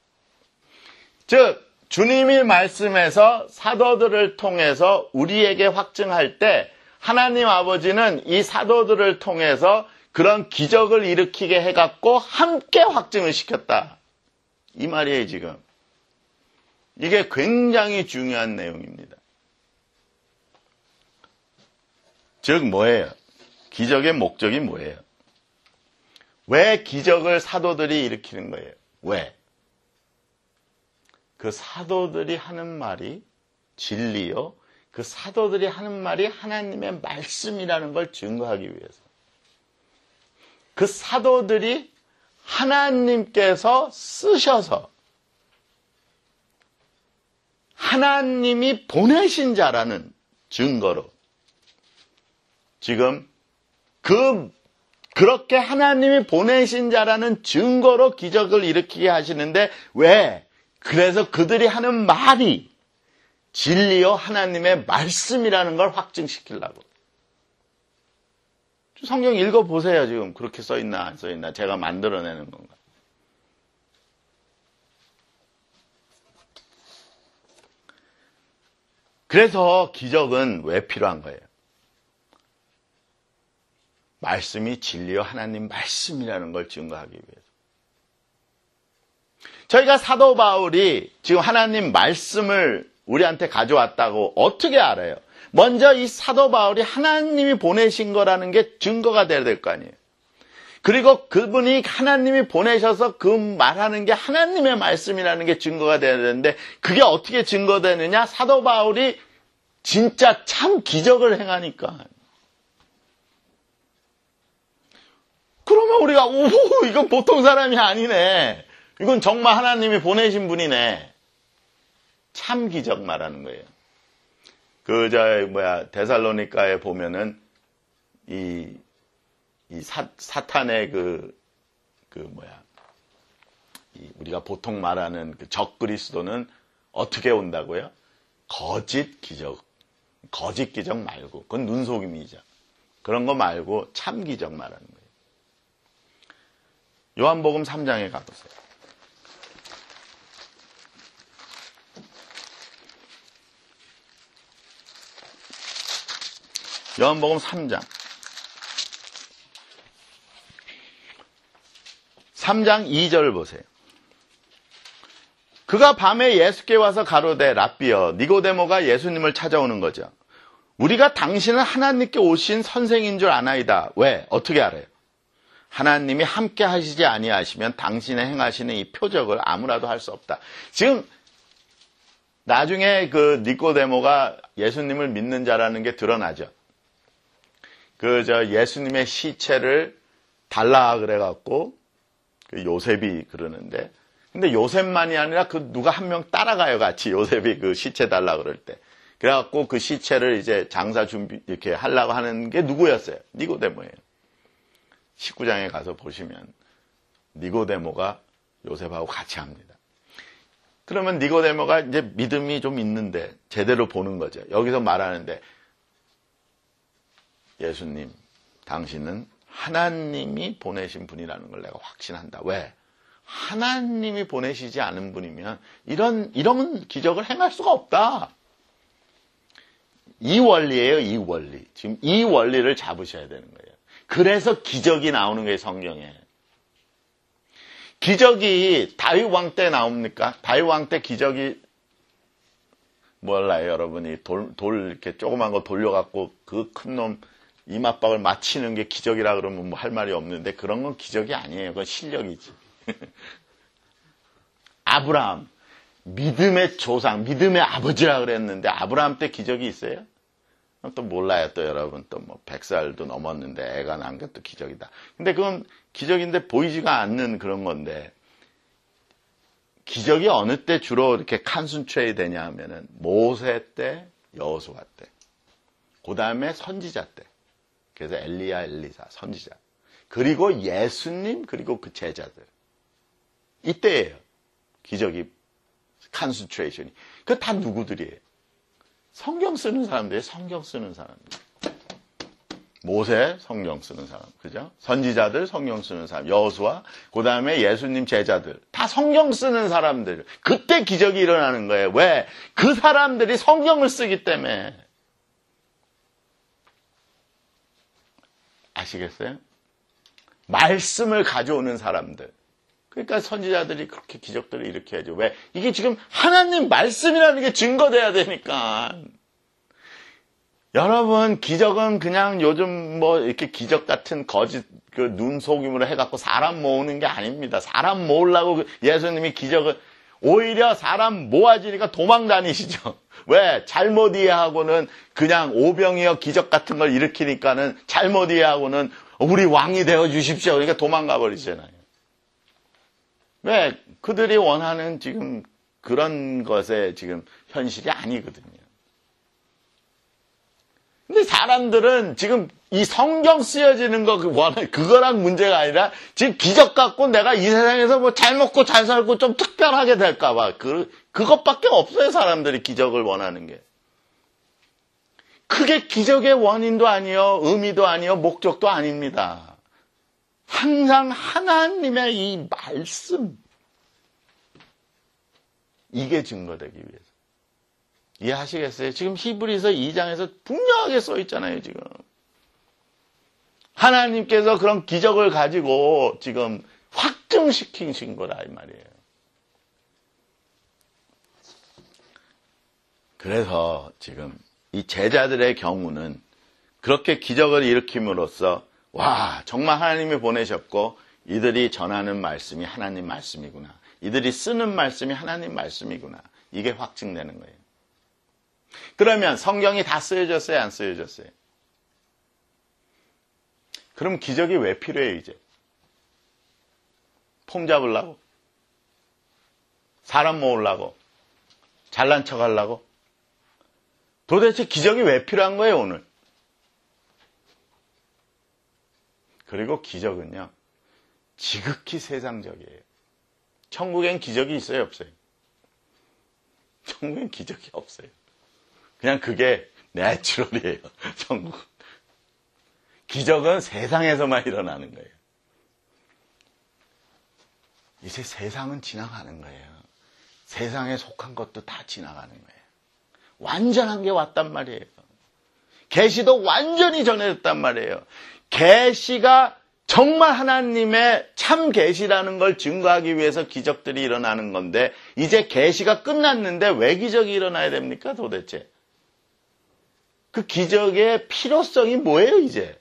즉 주님이 말씀해서 사도들을 통해서 우리에게 확증할 때 하나님 아버지는 이 사도들을 통해서 그런 기적을 일으키게 해갖고 함께 확증을 시켰다. 이 말이에요, 지금. 이게 굉장히 중요한 내용입니다. 즉, 뭐예요? 기적의 목적이 뭐예요? 왜 기적을 사도들이 일으키는 거예요? 왜? 그 사도들이 하는 말이 진리요. 그 사도들이 하는 말이 하나님의 말씀이라는 걸 증거하기 위해서. 그 사도들이 하나님께서 쓰셔서 하나님이 보내신 자라는 증거로 지금 그렇게 하나님이 보내신 자라는 증거로 기적을 일으키게 하시는데 왜? 그래서 그들이 하는 말이 진리요 하나님의 말씀이라는 걸 확증시키려고. 성경 읽어보세요. 지금 그렇게 써있나 안 써있나 제가 만들어내는 건가. 그래서 기적은 왜 필요한 거예요? 말씀이 진리요 하나님 말씀이라는 걸 증거하기 위해서. 저희가 사도 바울이 지금 하나님 말씀을 우리한테 가져왔다고 어떻게 알아요? 먼저 이 사도 바울이 하나님이 보내신 거라는 게 증거가 돼야 될 거 아니에요. 그리고 그분이 하나님이 보내셔서 그 말하는 게 하나님의 말씀이라는 게 증거가 돼야 되는데 그게 어떻게 증거되느냐? 사도 바울이 진짜 참 기적을 행하니까. 그러면 우리가 오 이건 보통 사람이 아니네. 이건 정말 하나님이 보내신 분이네. 참 기적 말하는 거예요. 데살로니가에 보면은 이 사탄의 우리가 보통 말하는 그 적 그리스도는 어떻게 온다고요? 거짓 기적 말고 그건 눈속임이죠. 그런 거 말고 참 기적 말하는 거예요. 요한복음 3장에 가보세요. 요한복음 3장 2절 보세요. 그가 밤에 예수께 와서 가로되 랍비여 니고데모가 예수님을 찾아오는 거죠. 우리가 당신은 하나님께 오신 선생인 줄 아나이다. 왜? 어떻게 알아요? 하나님이 함께 하시지 아니하시면 당신의 행하시는 이 표적을 아무라도 할 수 없다. 지금 나중에 그 니고데모가 예수님을 믿는 자라는 게 드러나죠. 예수님의 시체를 달라 그래갖고 요셉이 그러는데 근데 요셉만이 아니라 누가 한 명 따라가요, 같이. 요셉이 그 시체 달라 그럴 때. 그래갖고 그 시체를 이제 장사 준비, 이렇게 하려고 하는 게 누구였어요? 니고데모예요. 19장에 가서 보시면, 니고데모가 요셉하고 같이 합니다. 그러면 니고데모가 이제 믿음이 좀 있는데, 제대로 보는 거죠. 여기서 말하는데, 예수님, 당신은 하나님이 보내신 분이라는 걸 내가 확신한다. 왜? 하나님이 보내시지 않은 분이면 이런 기적을 행할 수가 없다. 이 원리예요, 이 원리. 지금 이 원리를 잡으셔야 되는 거예요. 그래서 기적이 나오는 거예요, 성경에. 기적이 다윗 왕 때 나옵니까? 다윗 왕 때 기적이 몰라요, 여러분이. 돌 이렇게 조그만 거 돌려갖고 그 큰 놈 이맛박을 맞히는 게 기적이라 그러면 뭐 할 말이 없는데 그런 건 기적이 아니에요. 그건 실력이지. 아브라함, 믿음의 조상, 믿음의 아버지라 그랬는데 아브라함 때 기적이 있어요? 또 몰라요, 또 여러분. 또 뭐 100살도 넘었는데 애가 난 것도 기적이다. 근데 그건 기적인데 보이지가 않는 그런 건데 기적이 어느 때 주로 이렇게 칸순추이 되냐 하면은 모세 때, 여호수아 때, 그 다음에 선지자 때. 그래서 엘리야, 엘리사, 선지자. 그리고 예수님, 그리고 그 제자들. 이때예요. 기적이, 컨센트레이션이. 그 다 누구들이에요? 성경 쓰는 사람들이에요. 성경 쓰는 사람들. 모세 성경 쓰는 사람, 그죠? 선지자들 성경 쓰는 사람, 여호수아, 그 다음에 예수님 제자들 다 성경 쓰는 사람들. 그때 기적이 일어나는 거예요. 왜? 그 사람들이 성경을 쓰기 때문에. 아시겠어요? 말씀을 가져오는 사람들. 그러니까 선지자들이 그렇게 기적들을 일으켜야죠. 왜? 이게 지금 하나님 말씀이라는 게 증거돼야 되니까. 여러분, 기적은 그냥 요즘 뭐 이렇게 기적 같은 거짓 그 눈속임으로 해갖고 사람 모으는 게 아닙니다. 사람 모으려고 예수님이 기적을, 오히려 사람 모아지니까 도망 다니시죠. 왜? 잘못 이해하고는 그냥 오병이어 기적 같은 걸 일으키니까는 잘못 이해하고는 우리 왕이 되어 주십시오. 그러니까 도망가 버리잖아요. 왜? 그들이 원하는 지금 그런 것의 지금 현실이 아니거든요. 근데 사람들은 지금 이 성경 쓰여지는 거 그거랑 문제가 아니라 지금 기적 갖고 내가 이 세상에서 뭐 잘 먹고 잘 살고 좀 특별하게 될까봐 그것밖에 없어요. 사람들이 기적을 원하는 게. 그게 기적의 원인도 아니요, 의미도 아니요, 목적도 아닙니다. 항상 하나님의 이 말씀, 이게 증거되기 위해서. 이해하시겠어요? 지금 히브리서 2장에서 분명하게 써 있잖아요, 지금. 하나님께서 그런 기적을 가지고 지금 확증시키신 거라, 이 말이에요. 그래서 지금 이 제자들의 경우는 그렇게 기적을 일으킴으로써, 와, 정말 하나님이 보내셨고, 이들이 전하는 말씀이 하나님 말씀이구나. 이들이 쓰는 말씀이 하나님 말씀이구나. 이게 확증되는 거예요. 그러면 성경이 다 쓰여졌어요? 안 쓰여졌어요? 그럼 기적이 왜 필요해요, 이제? 폼 잡으려고? 사람 모으려고? 잘난 척 하려고? 도대체 기적이 왜 필요한 거예요, 오늘? 그리고 기적은요, 지극히 세상적이에요. 천국엔 기적이 있어요, 없어요? 천국엔 기적이 없어요. 그냥 그게 내추럴이에요, 천국. 기적은 세상에서만 일어나는 거예요. 이제 세상은 지나가는 거예요. 세상에 속한 것도 다 지나가는 거예요. 완전한 게 왔단 말이에요. 계시도 완전히 전해졌단 말이에요. 계시가 정말 하나님의 참 계시라는 걸 증거하기 위해서 기적들이 일어나는 건데, 이제 계시가 끝났는데 왜 기적이 일어나야 됩니까, 도대체? 그 기적의 필요성이 뭐예요, 이제?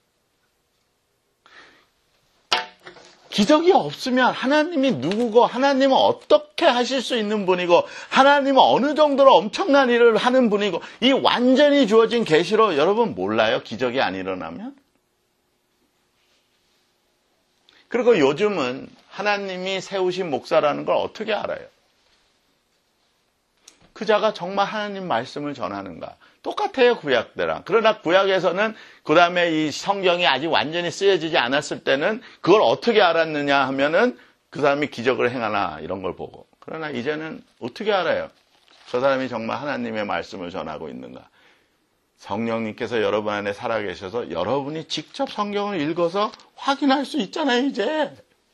기적이 없으면 하나님이 누구고, 하나님은 어떻게 하실 수 있는 분이고, 하나님은 어느 정도로 엄청난 일을 하는 분이고, 이 완전히 주어진 계시로 여러분 몰라요? 기적이 안 일어나면? 그리고 요즘은 하나님이 세우신 목사라는 걸 어떻게 알아요? 그 자가 정말 하나님 말씀을 전하는가? 똑같아요, 구약 때랑. 그러나 구약에서는 그 다음에 이 성경이 아직 완전히 쓰여지지 않았을 때는 그걸 어떻게 알았느냐 하면은 그 사람이 기적을 행하나 이런 걸 보고. 그러나 이제는 어떻게 알아요? 저 사람이 정말 하나님의 말씀을 전하고 있는가? 성령님께서 여러분 안에 살아계셔서 여러분이 직접 성경을 읽어서 확인할 수 있잖아요, 이제.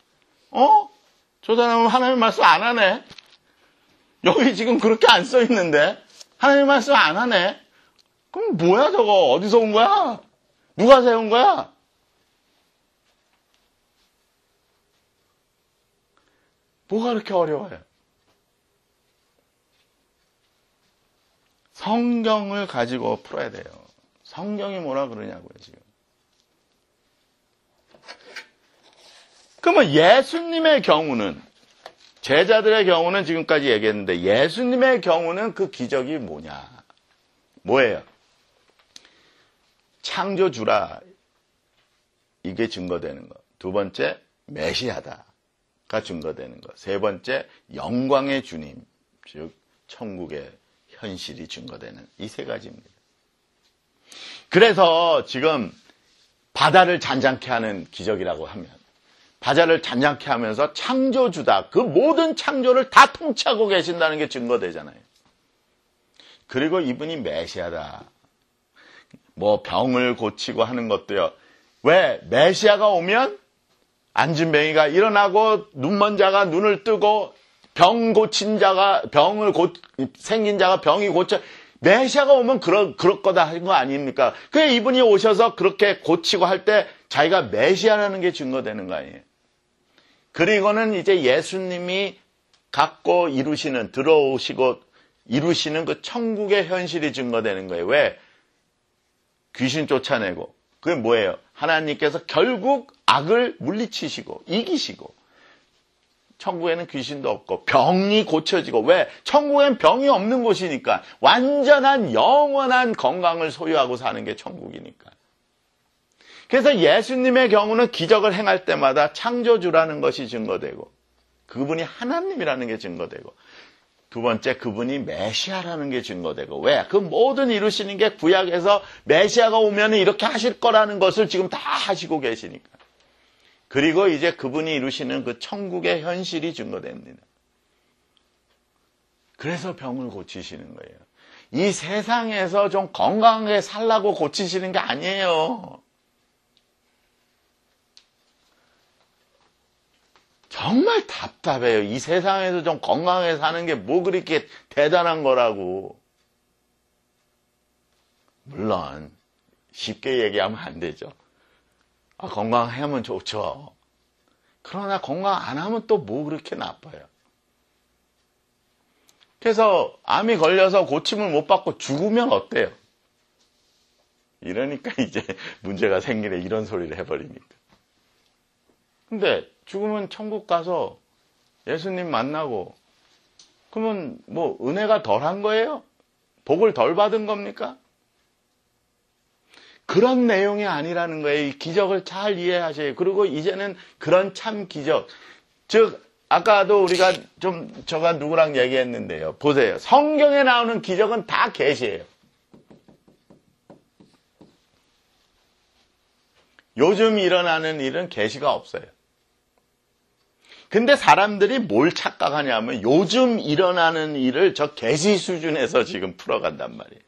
저 사람은 하나님의 말씀 안 하네. 여기 지금 그렇게 안 써 있는데 하나님의 말씀 안 하네. 그럼 뭐야 저거? 어디서 온 거야? 누가 세운 거야? 뭐가 그렇게 어려워요? 성경을 가지고 풀어야 돼요. 성경이 뭐라 그러냐고요, 지금. 그러면 예수님의 경우는, 제자들의 경우는 지금까지 얘기했는데, 예수님의 경우는 그 기적이 뭐냐? 뭐예요? 창조주라. 이게 증거되는 거. 두 번째, 메시아다가 증거되는 거. 세 번째, 영광의 주님. 즉, 천국의 현실이 증거되는 이 세 가지입니다. 그래서 지금 바다를 잔잔케 하는 기적이라고 하면 바자를 잔잔케 하면서 창조주다. 그 모든 창조를 다 통치하고 계신다는 게 증거되잖아요. 그리고 이분이 메시아다. 뭐 병을 고치고 하는 것도요. 왜? 메시아가 오면 안진뱅이가 일어나고 눈먼 자가 눈을 뜨고 병 고친 자가 생긴 자가 병이 고쳐. 메시아가 오면 그럴 거다 하는 거 아닙니까? 그래 이분이 오셔서 그렇게 고치고 할 때 자기가 메시아라는 게 증거되는 거 아니에요. 그리고는 이제 예수님이 갖고 들어오시고 이루시는 그 천국의 현실이 증거되는 거예요. 왜? 귀신 쫓아내고. 그게 뭐예요? 하나님께서 결국 악을 물리치시고 이기시고 천국에는 귀신도 없고 병이 고쳐지고. 왜? 천국엔 병이 없는 곳이니까. 완전한 영원한 건강을 소유하고 사는 게 천국이니까. 그래서 예수님의 경우는 기적을 행할 때마다 창조주라는 것이 증거되고 그분이 하나님이라는 게 증거되고 두 번째 그분이 메시아라는 게 증거되고. 왜? 그 모든 이루시는 게 구약에서 메시아가 오면 이렇게 하실 거라는 것을 지금 다 하시고 계시니까. 그리고 이제 그분이 이루시는 그 천국의 현실이 증거됩니다. 그래서 병을 고치시는 거예요. 이 세상에서 좀 건강하게 살라고 고치시는 게 아니에요. 정말 답답해요. 이 세상에서 좀 건강하게 사는 게 뭐 그렇게 대단한 거라고. 물론 쉽게 얘기하면 안 되죠. 건강하면 좋죠. 그러나 건강 안 하면 또 뭐 그렇게 나빠요. 그래서 암이 걸려서 고침을 못 받고 죽으면 어때요? 이러니까 이제 문제가 생기네. 이런 소리를 해버리니까. 근데 죽으면 천국 가서 예수님 만나고 그러면 뭐 은혜가 덜한 거예요? 복을 덜 받은 겁니까? 그런 내용이 아니라는 거예요. 이 기적을 잘 이해하셔요. 그리고 이제는 그런 참 기적. 즉 아까도 우리가 제가 누구랑 얘기했는데요. 보세요. 성경에 나오는 기적은 다 계시예요. 요즘 일어나는 일은 계시가 없어요. 근데 사람들이 뭘 착각하냐면 요즘 일어나는 일을 저 계시 수준에서 지금 풀어간단 말이에요.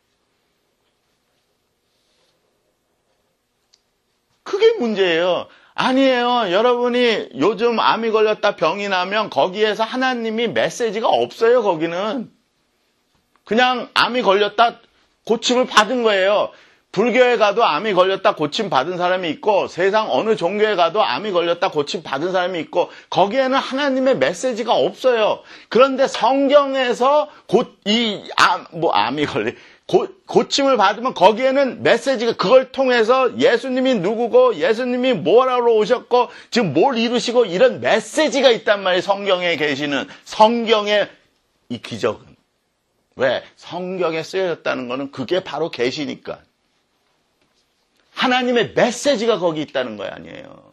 그게 문제예요. 아니에요. 여러분이 요즘 암이 걸렸다 병이 나면 거기에서 하나님이 메시지가 없어요. 거기는. 그냥 암이 걸렸다 고침을 받은 거예요. 불교에 가도 암이 걸렸다 고침 받은 사람이 있고 세상 어느 종교에 가도 암이 걸렸다 고침 받은 사람이 있고 거기에는 하나님의 메시지가 없어요. 그런데 성경에서 암이 걸린 고침을 받으면 거기에는 메시지가 그걸 통해서 예수님이 누구고 예수님이 뭐하러 오셨고 지금 뭘 이루시고 이런 메시지가 있단 말이에요. 성경에 계시는 성경의 이 기적은. 왜? 성경에 쓰여졌다는 거는 그게 바로 계시니까. 하나님의 메시지가 거기 있다는 거 아니에요.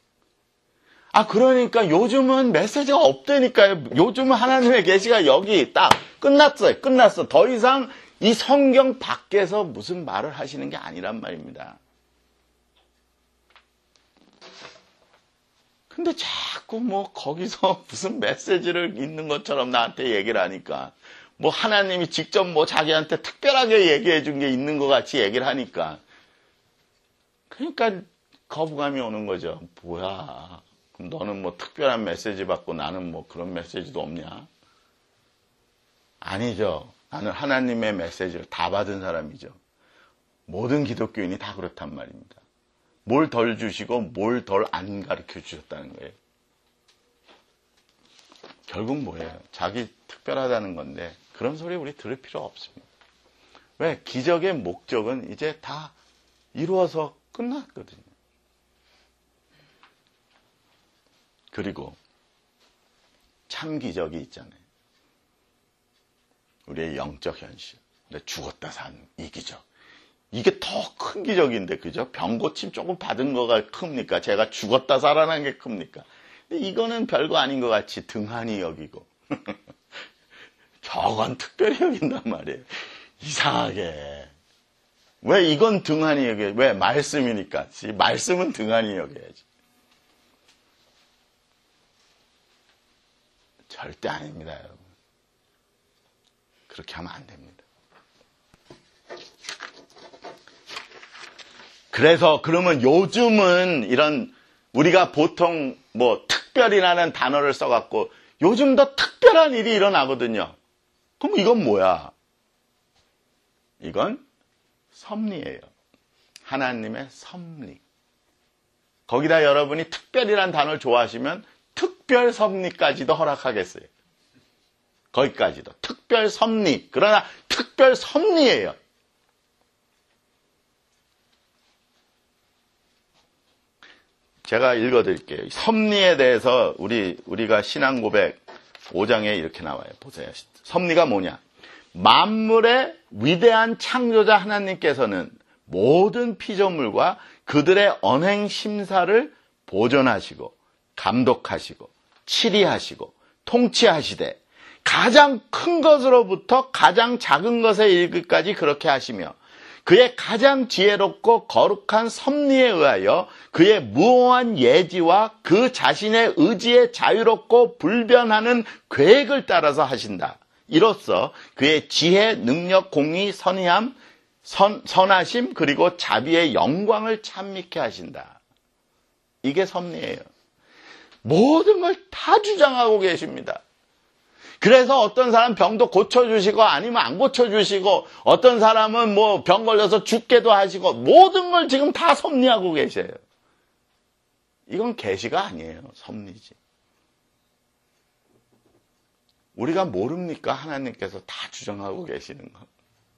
그러니까 요즘은 메시지가 없다니까요. 요즘은 하나님의 계시가 여기 딱 끝났어요. 끝났어. 더 이상 이 성경 밖에서 무슨 말을 하시는 게 아니란 말입니다. 근데 자꾸 뭐 거기서 무슨 메시지를 있는 것처럼 나한테 얘기를 하니까 뭐 하나님이 직접 뭐 자기한테 특별하게 얘기해 준 게 있는 것 같이 얘기를 하니까 그러니까 거부감이 오는 거죠. 뭐야? 그럼 너는 뭐 특별한 메시지 받고 나는 뭐 그런 메시지도 없냐? 아니죠. 나는 하나님의 메시지를 다 받은 사람이죠. 모든 기독교인이 다 그렇단 말입니다. 뭘 덜 주시고 뭘 덜 안 가르쳐 주셨다는 거예요. 결국 뭐예요? 자기 특별하다는 건데 그런 소리 우리 들을 필요 없습니다. 왜? 기적의 목적은 이제 다 이루어서 끝났거든요. 그리고 참 기적이 있잖아요. 우리의 영적 현실. 근데 죽었다 산 이 기적. 이게 더 큰 기적인데, 그죠? 병 고침 조금 받은 거가 큽니까? 제가 죽었다 살아난 게 큽니까? 근데 이거는 별거 아닌 것 같이 등한히 여기고. 저건 특별히 여긴단 말이에요. 이상하게. 왜 이건 등한히 여겨요? 왜? 말씀이니까. 말씀은 등한히 여겨야지. 절대 아닙니다, 여러분. 그렇게 하면 안 됩니다. 그래서 그러면 요즘은 이런 우리가 보통 뭐 특별이라는 단어를 써갖고 요즘 더 특별한 일이 일어나거든요. 그럼 이건 뭐야? 이건 섭리예요. 하나님의 섭리. 거기다 여러분이 특별이란 단어를 좋아하시면 특별 섭리까지도 허락하겠어요. 거기까지도. 특별 섭리. 그러나 특별 섭리예요. 제가 읽어드릴게요. 섭리에 대해서 우리가 신앙 고백 5장에 이렇게 나와요. 보세요. 섭리가 뭐냐? 만물의 위대한 창조자 하나님께서는 모든 피조물과 그들의 언행 심사를 보존하시고 감독하시고 치리하시고 통치하시되 가장 큰 것으로부터 가장 작은 것에 이르기까지 그렇게 하시며 그의 가장 지혜롭고 거룩한 섭리에 의하여 그의 무오한 예지와 그 자신의 의지에 자유롭고 불변하는 계획을 따라서 하신다. 이로써 그의 지혜, 능력, 공의, 선의함, 선하심 그리고 자비의 영광을 찬미케 하신다. 이게 섭리예요. 모든 걸 다 주장하고 계십니다. 그래서 어떤 사람 병도 고쳐주시고 아니면 안 고쳐주시고 어떤 사람은 뭐 병 걸려서 죽게도 하시고 모든 걸 지금 다 섭리하고 계셔요. 이건 계시가 아니에요. 섭리지. 우리가 모릅니까? 하나님께서 다 주장하고 계시는 거.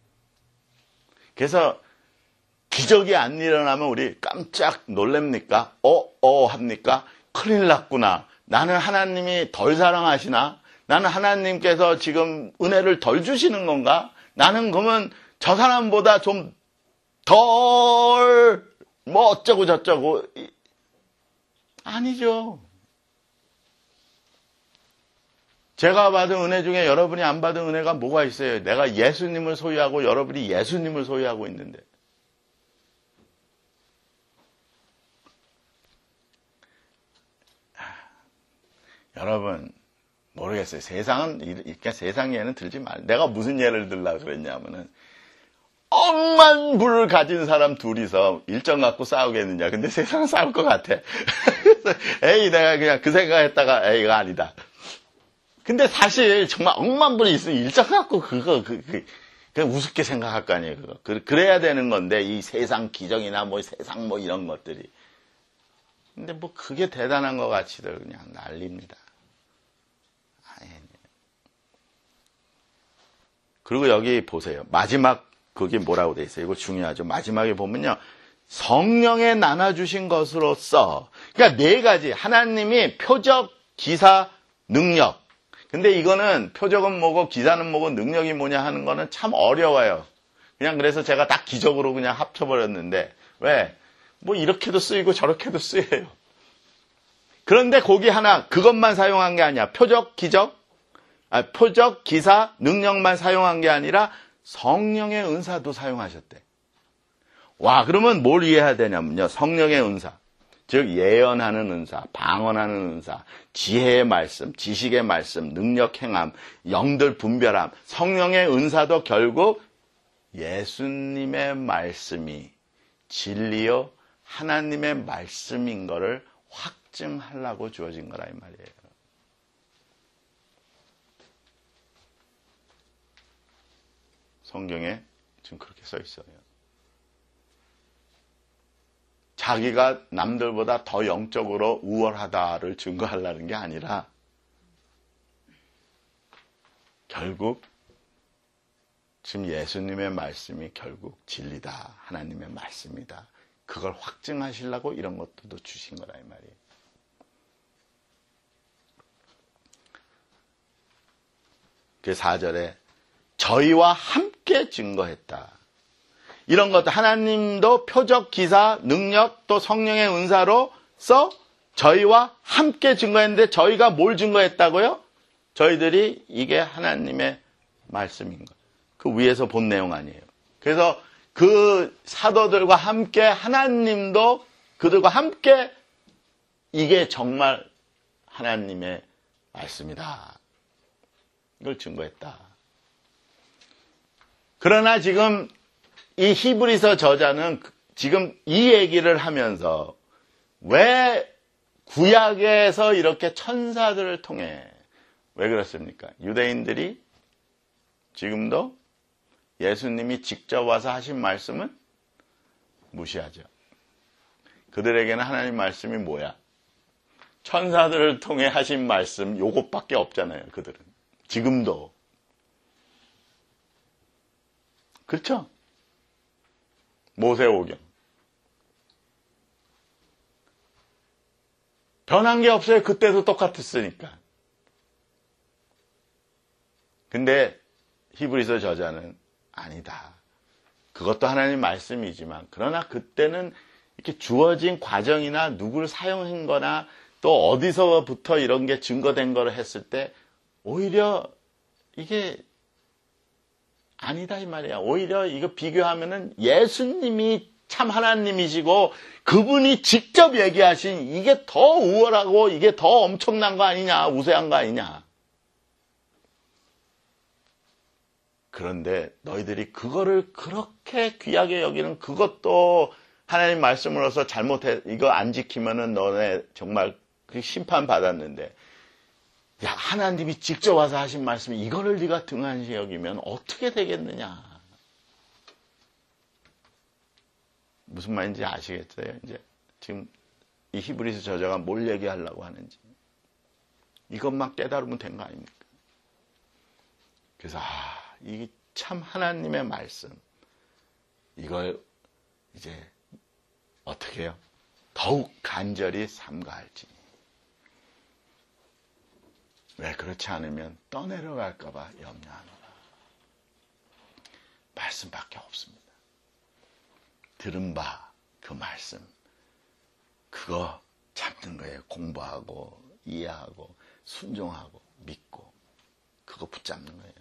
그래서 기적이 안 일어나면 우리 깜짝 놀랍니까? 합니까? 큰일 났구나. 나는 하나님이 덜 사랑하시나? 나는 하나님께서 지금 은혜를 덜 주시는 건가? 나는 그러면 저 사람보다 좀 덜 뭐 어쩌고 저쩌고. 아니죠. 제가 받은 은혜 중에 여러분이 안 받은 은혜가 뭐가 있어요? 내가 예수님을 소유하고 여러분이 예수님을 소유하고 있는데. 여러분 모르겠어요. 세상은 이렇게 세상 예는 들지 말. 내가 무슨 예를 들려고 그랬냐면은 억만 불을 가진 사람 둘이서 일정 갖고 싸우겠느냐. 근데 세상은 싸울 것 같아. 에이 내가 그냥 그 생각했다가 에이가 아니다. 근데 사실 정말 억만 불이 있으면 일정 갖고 그냥 우습게 생각할 거 아니에요. 그래야 되는 건데 이 세상 기정이나 뭐 세상 뭐 이런 것들이. 근데 뭐 그게 대단한 것 같이들 그냥 난립니다. 그리고 여기 보세요. 마지막 그게 뭐라고 돼 있어요? 이거 중요하죠. 마지막에 보면요. 성령에 나눠주신 것으로서 그러니까 네 가지. 하나님이 표적, 기사, 능력. 근데 이거는 표적은 뭐고 기사는 뭐고 능력이 뭐냐 하는 거는 참 어려워요. 그냥 그래서 제가 딱 기적으로 그냥 합쳐버렸는데 왜? 뭐 이렇게도 쓰이고 저렇게도 쓰여요. 그런데 거기 하나 그것만 사용한 게 아니야. 표적, 기사, 능력만 사용한 게 아니라 성령의 은사도 사용하셨대. 와, 그러면 뭘 이해해야 되냐면요. 성령의 은사. 즉 예언하는 은사, 방언하는 은사, 지혜의 말씀, 지식의 말씀, 능력 행함, 영들 분별함. 성령의 은사도 결국 예수님의 말씀이 진리요 하나님의 말씀인 거를 확증하려고 주어진 거라 이 말이에요. 성경에 지금 그렇게 써 있어요. 자기가 남들보다 더 영적으로 우월하다를 증거하려는 게 아니라 결국 지금 예수님의 말씀이 결국 진리다. 하나님의 말씀이다. 그걸 확증하시려고 이런 것도 주신 거라 이 말이에요. 그 4절에 저희와 함께 증거했다. 이런 것도 하나님도 표적, 기사, 능력 또 성령의 은사로서 저희와 함께 증거했는데 저희가 뭘 증거했다고요? 저희들이 이게 하나님의 말씀인 것. 그 위에서 본 내용 아니에요. 그래서 그 사도들과 함께 하나님도 그들과 함께 이게 정말 하나님의 말씀이다. 이걸 증거했다. 그러나 지금 이 히브리서 저자는 지금 이 얘기를 하면서 왜 구약에서 이렇게 천사들을 통해 왜 그렇습니까? 유대인들이 지금도 예수님이 직접 와서 하신 말씀은 무시하죠. 그들에게는 하나님 말씀이 뭐야? 천사들을 통해 하신 말씀 요것밖에 없잖아요. 그들은. 지금도. 그렇죠? 모세오경. 변한 게 없어요. 그때도 똑같았으니까. 근데 히브리서 저자는 아니다. 그것도 하나님 말씀이지만 그러나 그때는 이렇게 주어진 과정이나 누구를 사용한 거나 또 어디서부터 이런 게 증거된 거를 했을 때 오히려 이게 아니다 이 말이야. 오히려 이거 비교하면은 예수님이 참 하나님이시고 그분이 직접 얘기하신 이게 더 우월하고 이게 더 엄청난 거 아니냐, 우세한 거 아니냐. 그런데 너희들이 그거를 그렇게 귀하게 여기는 그것도 하나님 말씀으로서 잘못해 이거 안 지키면은 너네 정말 심판 받았는데 야 하나님이 직접 와서 하신 말씀이 이거를 네가 등한시 여기면 어떻게 되겠느냐. 무슨 말인지 아시겠어요? 이제 지금 이 히브리서 저자가 뭘 얘기하려고 하는지 이것만 깨달으면 된 거 아닙니까? 그래서 이게 참 하나님의 말씀 이걸 이제 어떻게 해요? 더욱 간절히 삼가할지. 왜 그렇지 않으면 떠내려갈까 봐 염려하노라. 말씀밖에 없습니다. 들은 바 그 말씀 그거 잡는 거예요. 공부하고 이해하고 순종하고 믿고 그거 붙잡는 거예요.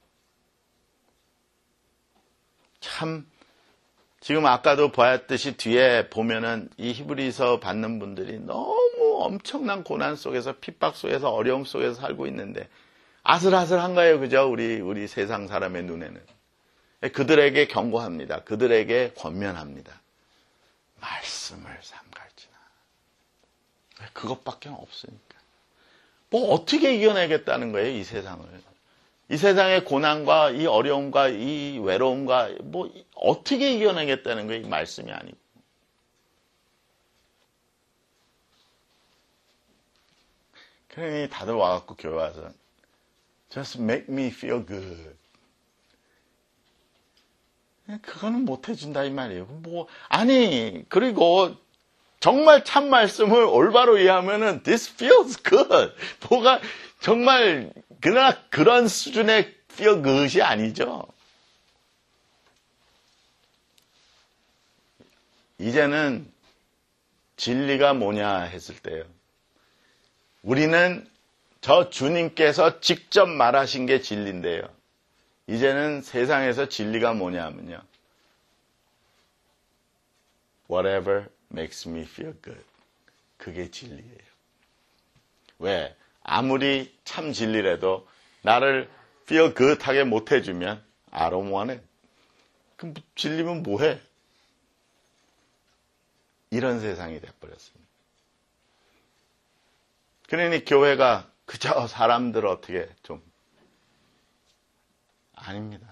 참 지금 아까도 보았듯이 뒤에 보면은 이 히브리서 받는 분들이 너무 엄청난 고난 속에서 핍박 속에서 어려움 속에서 살고 있는데 아슬아슬한 거예요. 그죠? 우리 세상 사람의 눈에는. 그들에게 경고합니다. 그들에게 권면합니다. 말씀을 삼갈지나. 왜 그것밖에 없으니까. 뭐 어떻게 이겨내겠다는 거예요, 이 세상을. 이 세상의 고난과 이 어려움과 이 외로움과 뭐 어떻게 이겨내겠다는 거예요, 이 말씀이 아니고. 그러니 다들 와갖고 교회 와서 Just make me feel good. 그거는 못 해준다 이 말이에요. 뭐 아니 그리고 정말 참 말씀을 올바로 이해하면은 this feels good. 뭐가 정말 그러나 그런 수준의 feel good이 아니죠. 이제는 진리가 뭐냐 했을 때요. 우리는 저 주님께서 직접 말하신 게 진리인데요. 이제는 세상에서 진리가 뭐냐 하면요. Whatever makes me feel good. 그게 진리예요. 왜? 아무리 참 진리라도 나를 feel good 하게 못 해주면 I don't want it. 그럼 진리면 뭐해? 이런 세상이 돼버렸습니다. 그러니 교회가 그저 사람들을 어떻게 좀 아닙니다.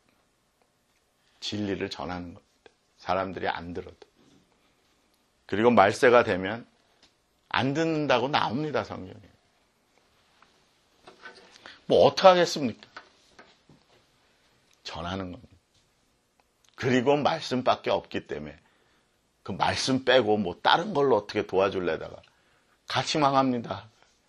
진리를 전하는 겁니다. 사람들이 안 들어도. 그리고 말세가 되면 안 듣는다고 나옵니다, 성경에. 뭐 어떡하겠습니까? 전하는 겁니다. 그리고 말씀밖에 없기 때문에 그 말씀 빼고 뭐 다른 걸로 어떻게 도와줄래다가 같이 망합니다.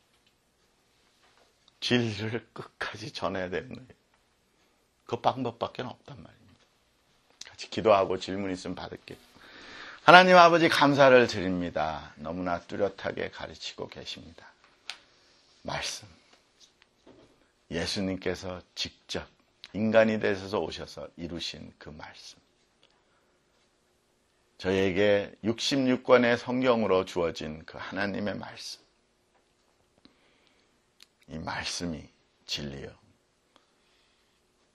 진리를 끝까지 전해야 되는 거예요. 그 방법밖에 없단 말입니다. 같이 기도하고 질문 있으면 받을게요. 하나님 아버지 감사를 드립니다. 너무나 뚜렷하게 가르치고 계십니다. 말씀. 예수님께서 직접 인간이 되셔서 오셔서 이루신 그 말씀. 저에게 66권의 성경으로 주어진 그 하나님의 말씀. 이 말씀이 진리요.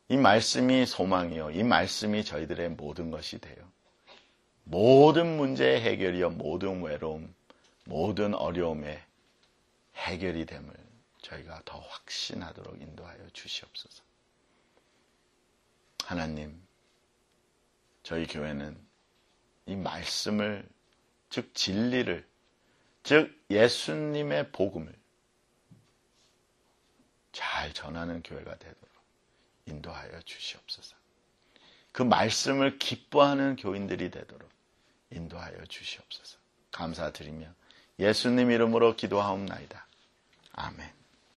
이 말씀이 소망이요. 이 말씀이 저희들의 모든 것이 돼요. 모든 문제의 해결이요. 모든 외로움, 모든 어려움의 해결이 됨을 저희가 더 확신하도록 인도하여 주시옵소서. 하나님, 저희 교회는 이 말씀을, 즉 진리를, 즉 예수님의 복음을 잘 전하는 교회가 되도록 인도하여 주시옵소서. 그 말씀을 기뻐하는 교인들이 되도록 인도하여 주시옵소서. 감사드리며 예수님 이름으로 기도하옵나이다. 아멘.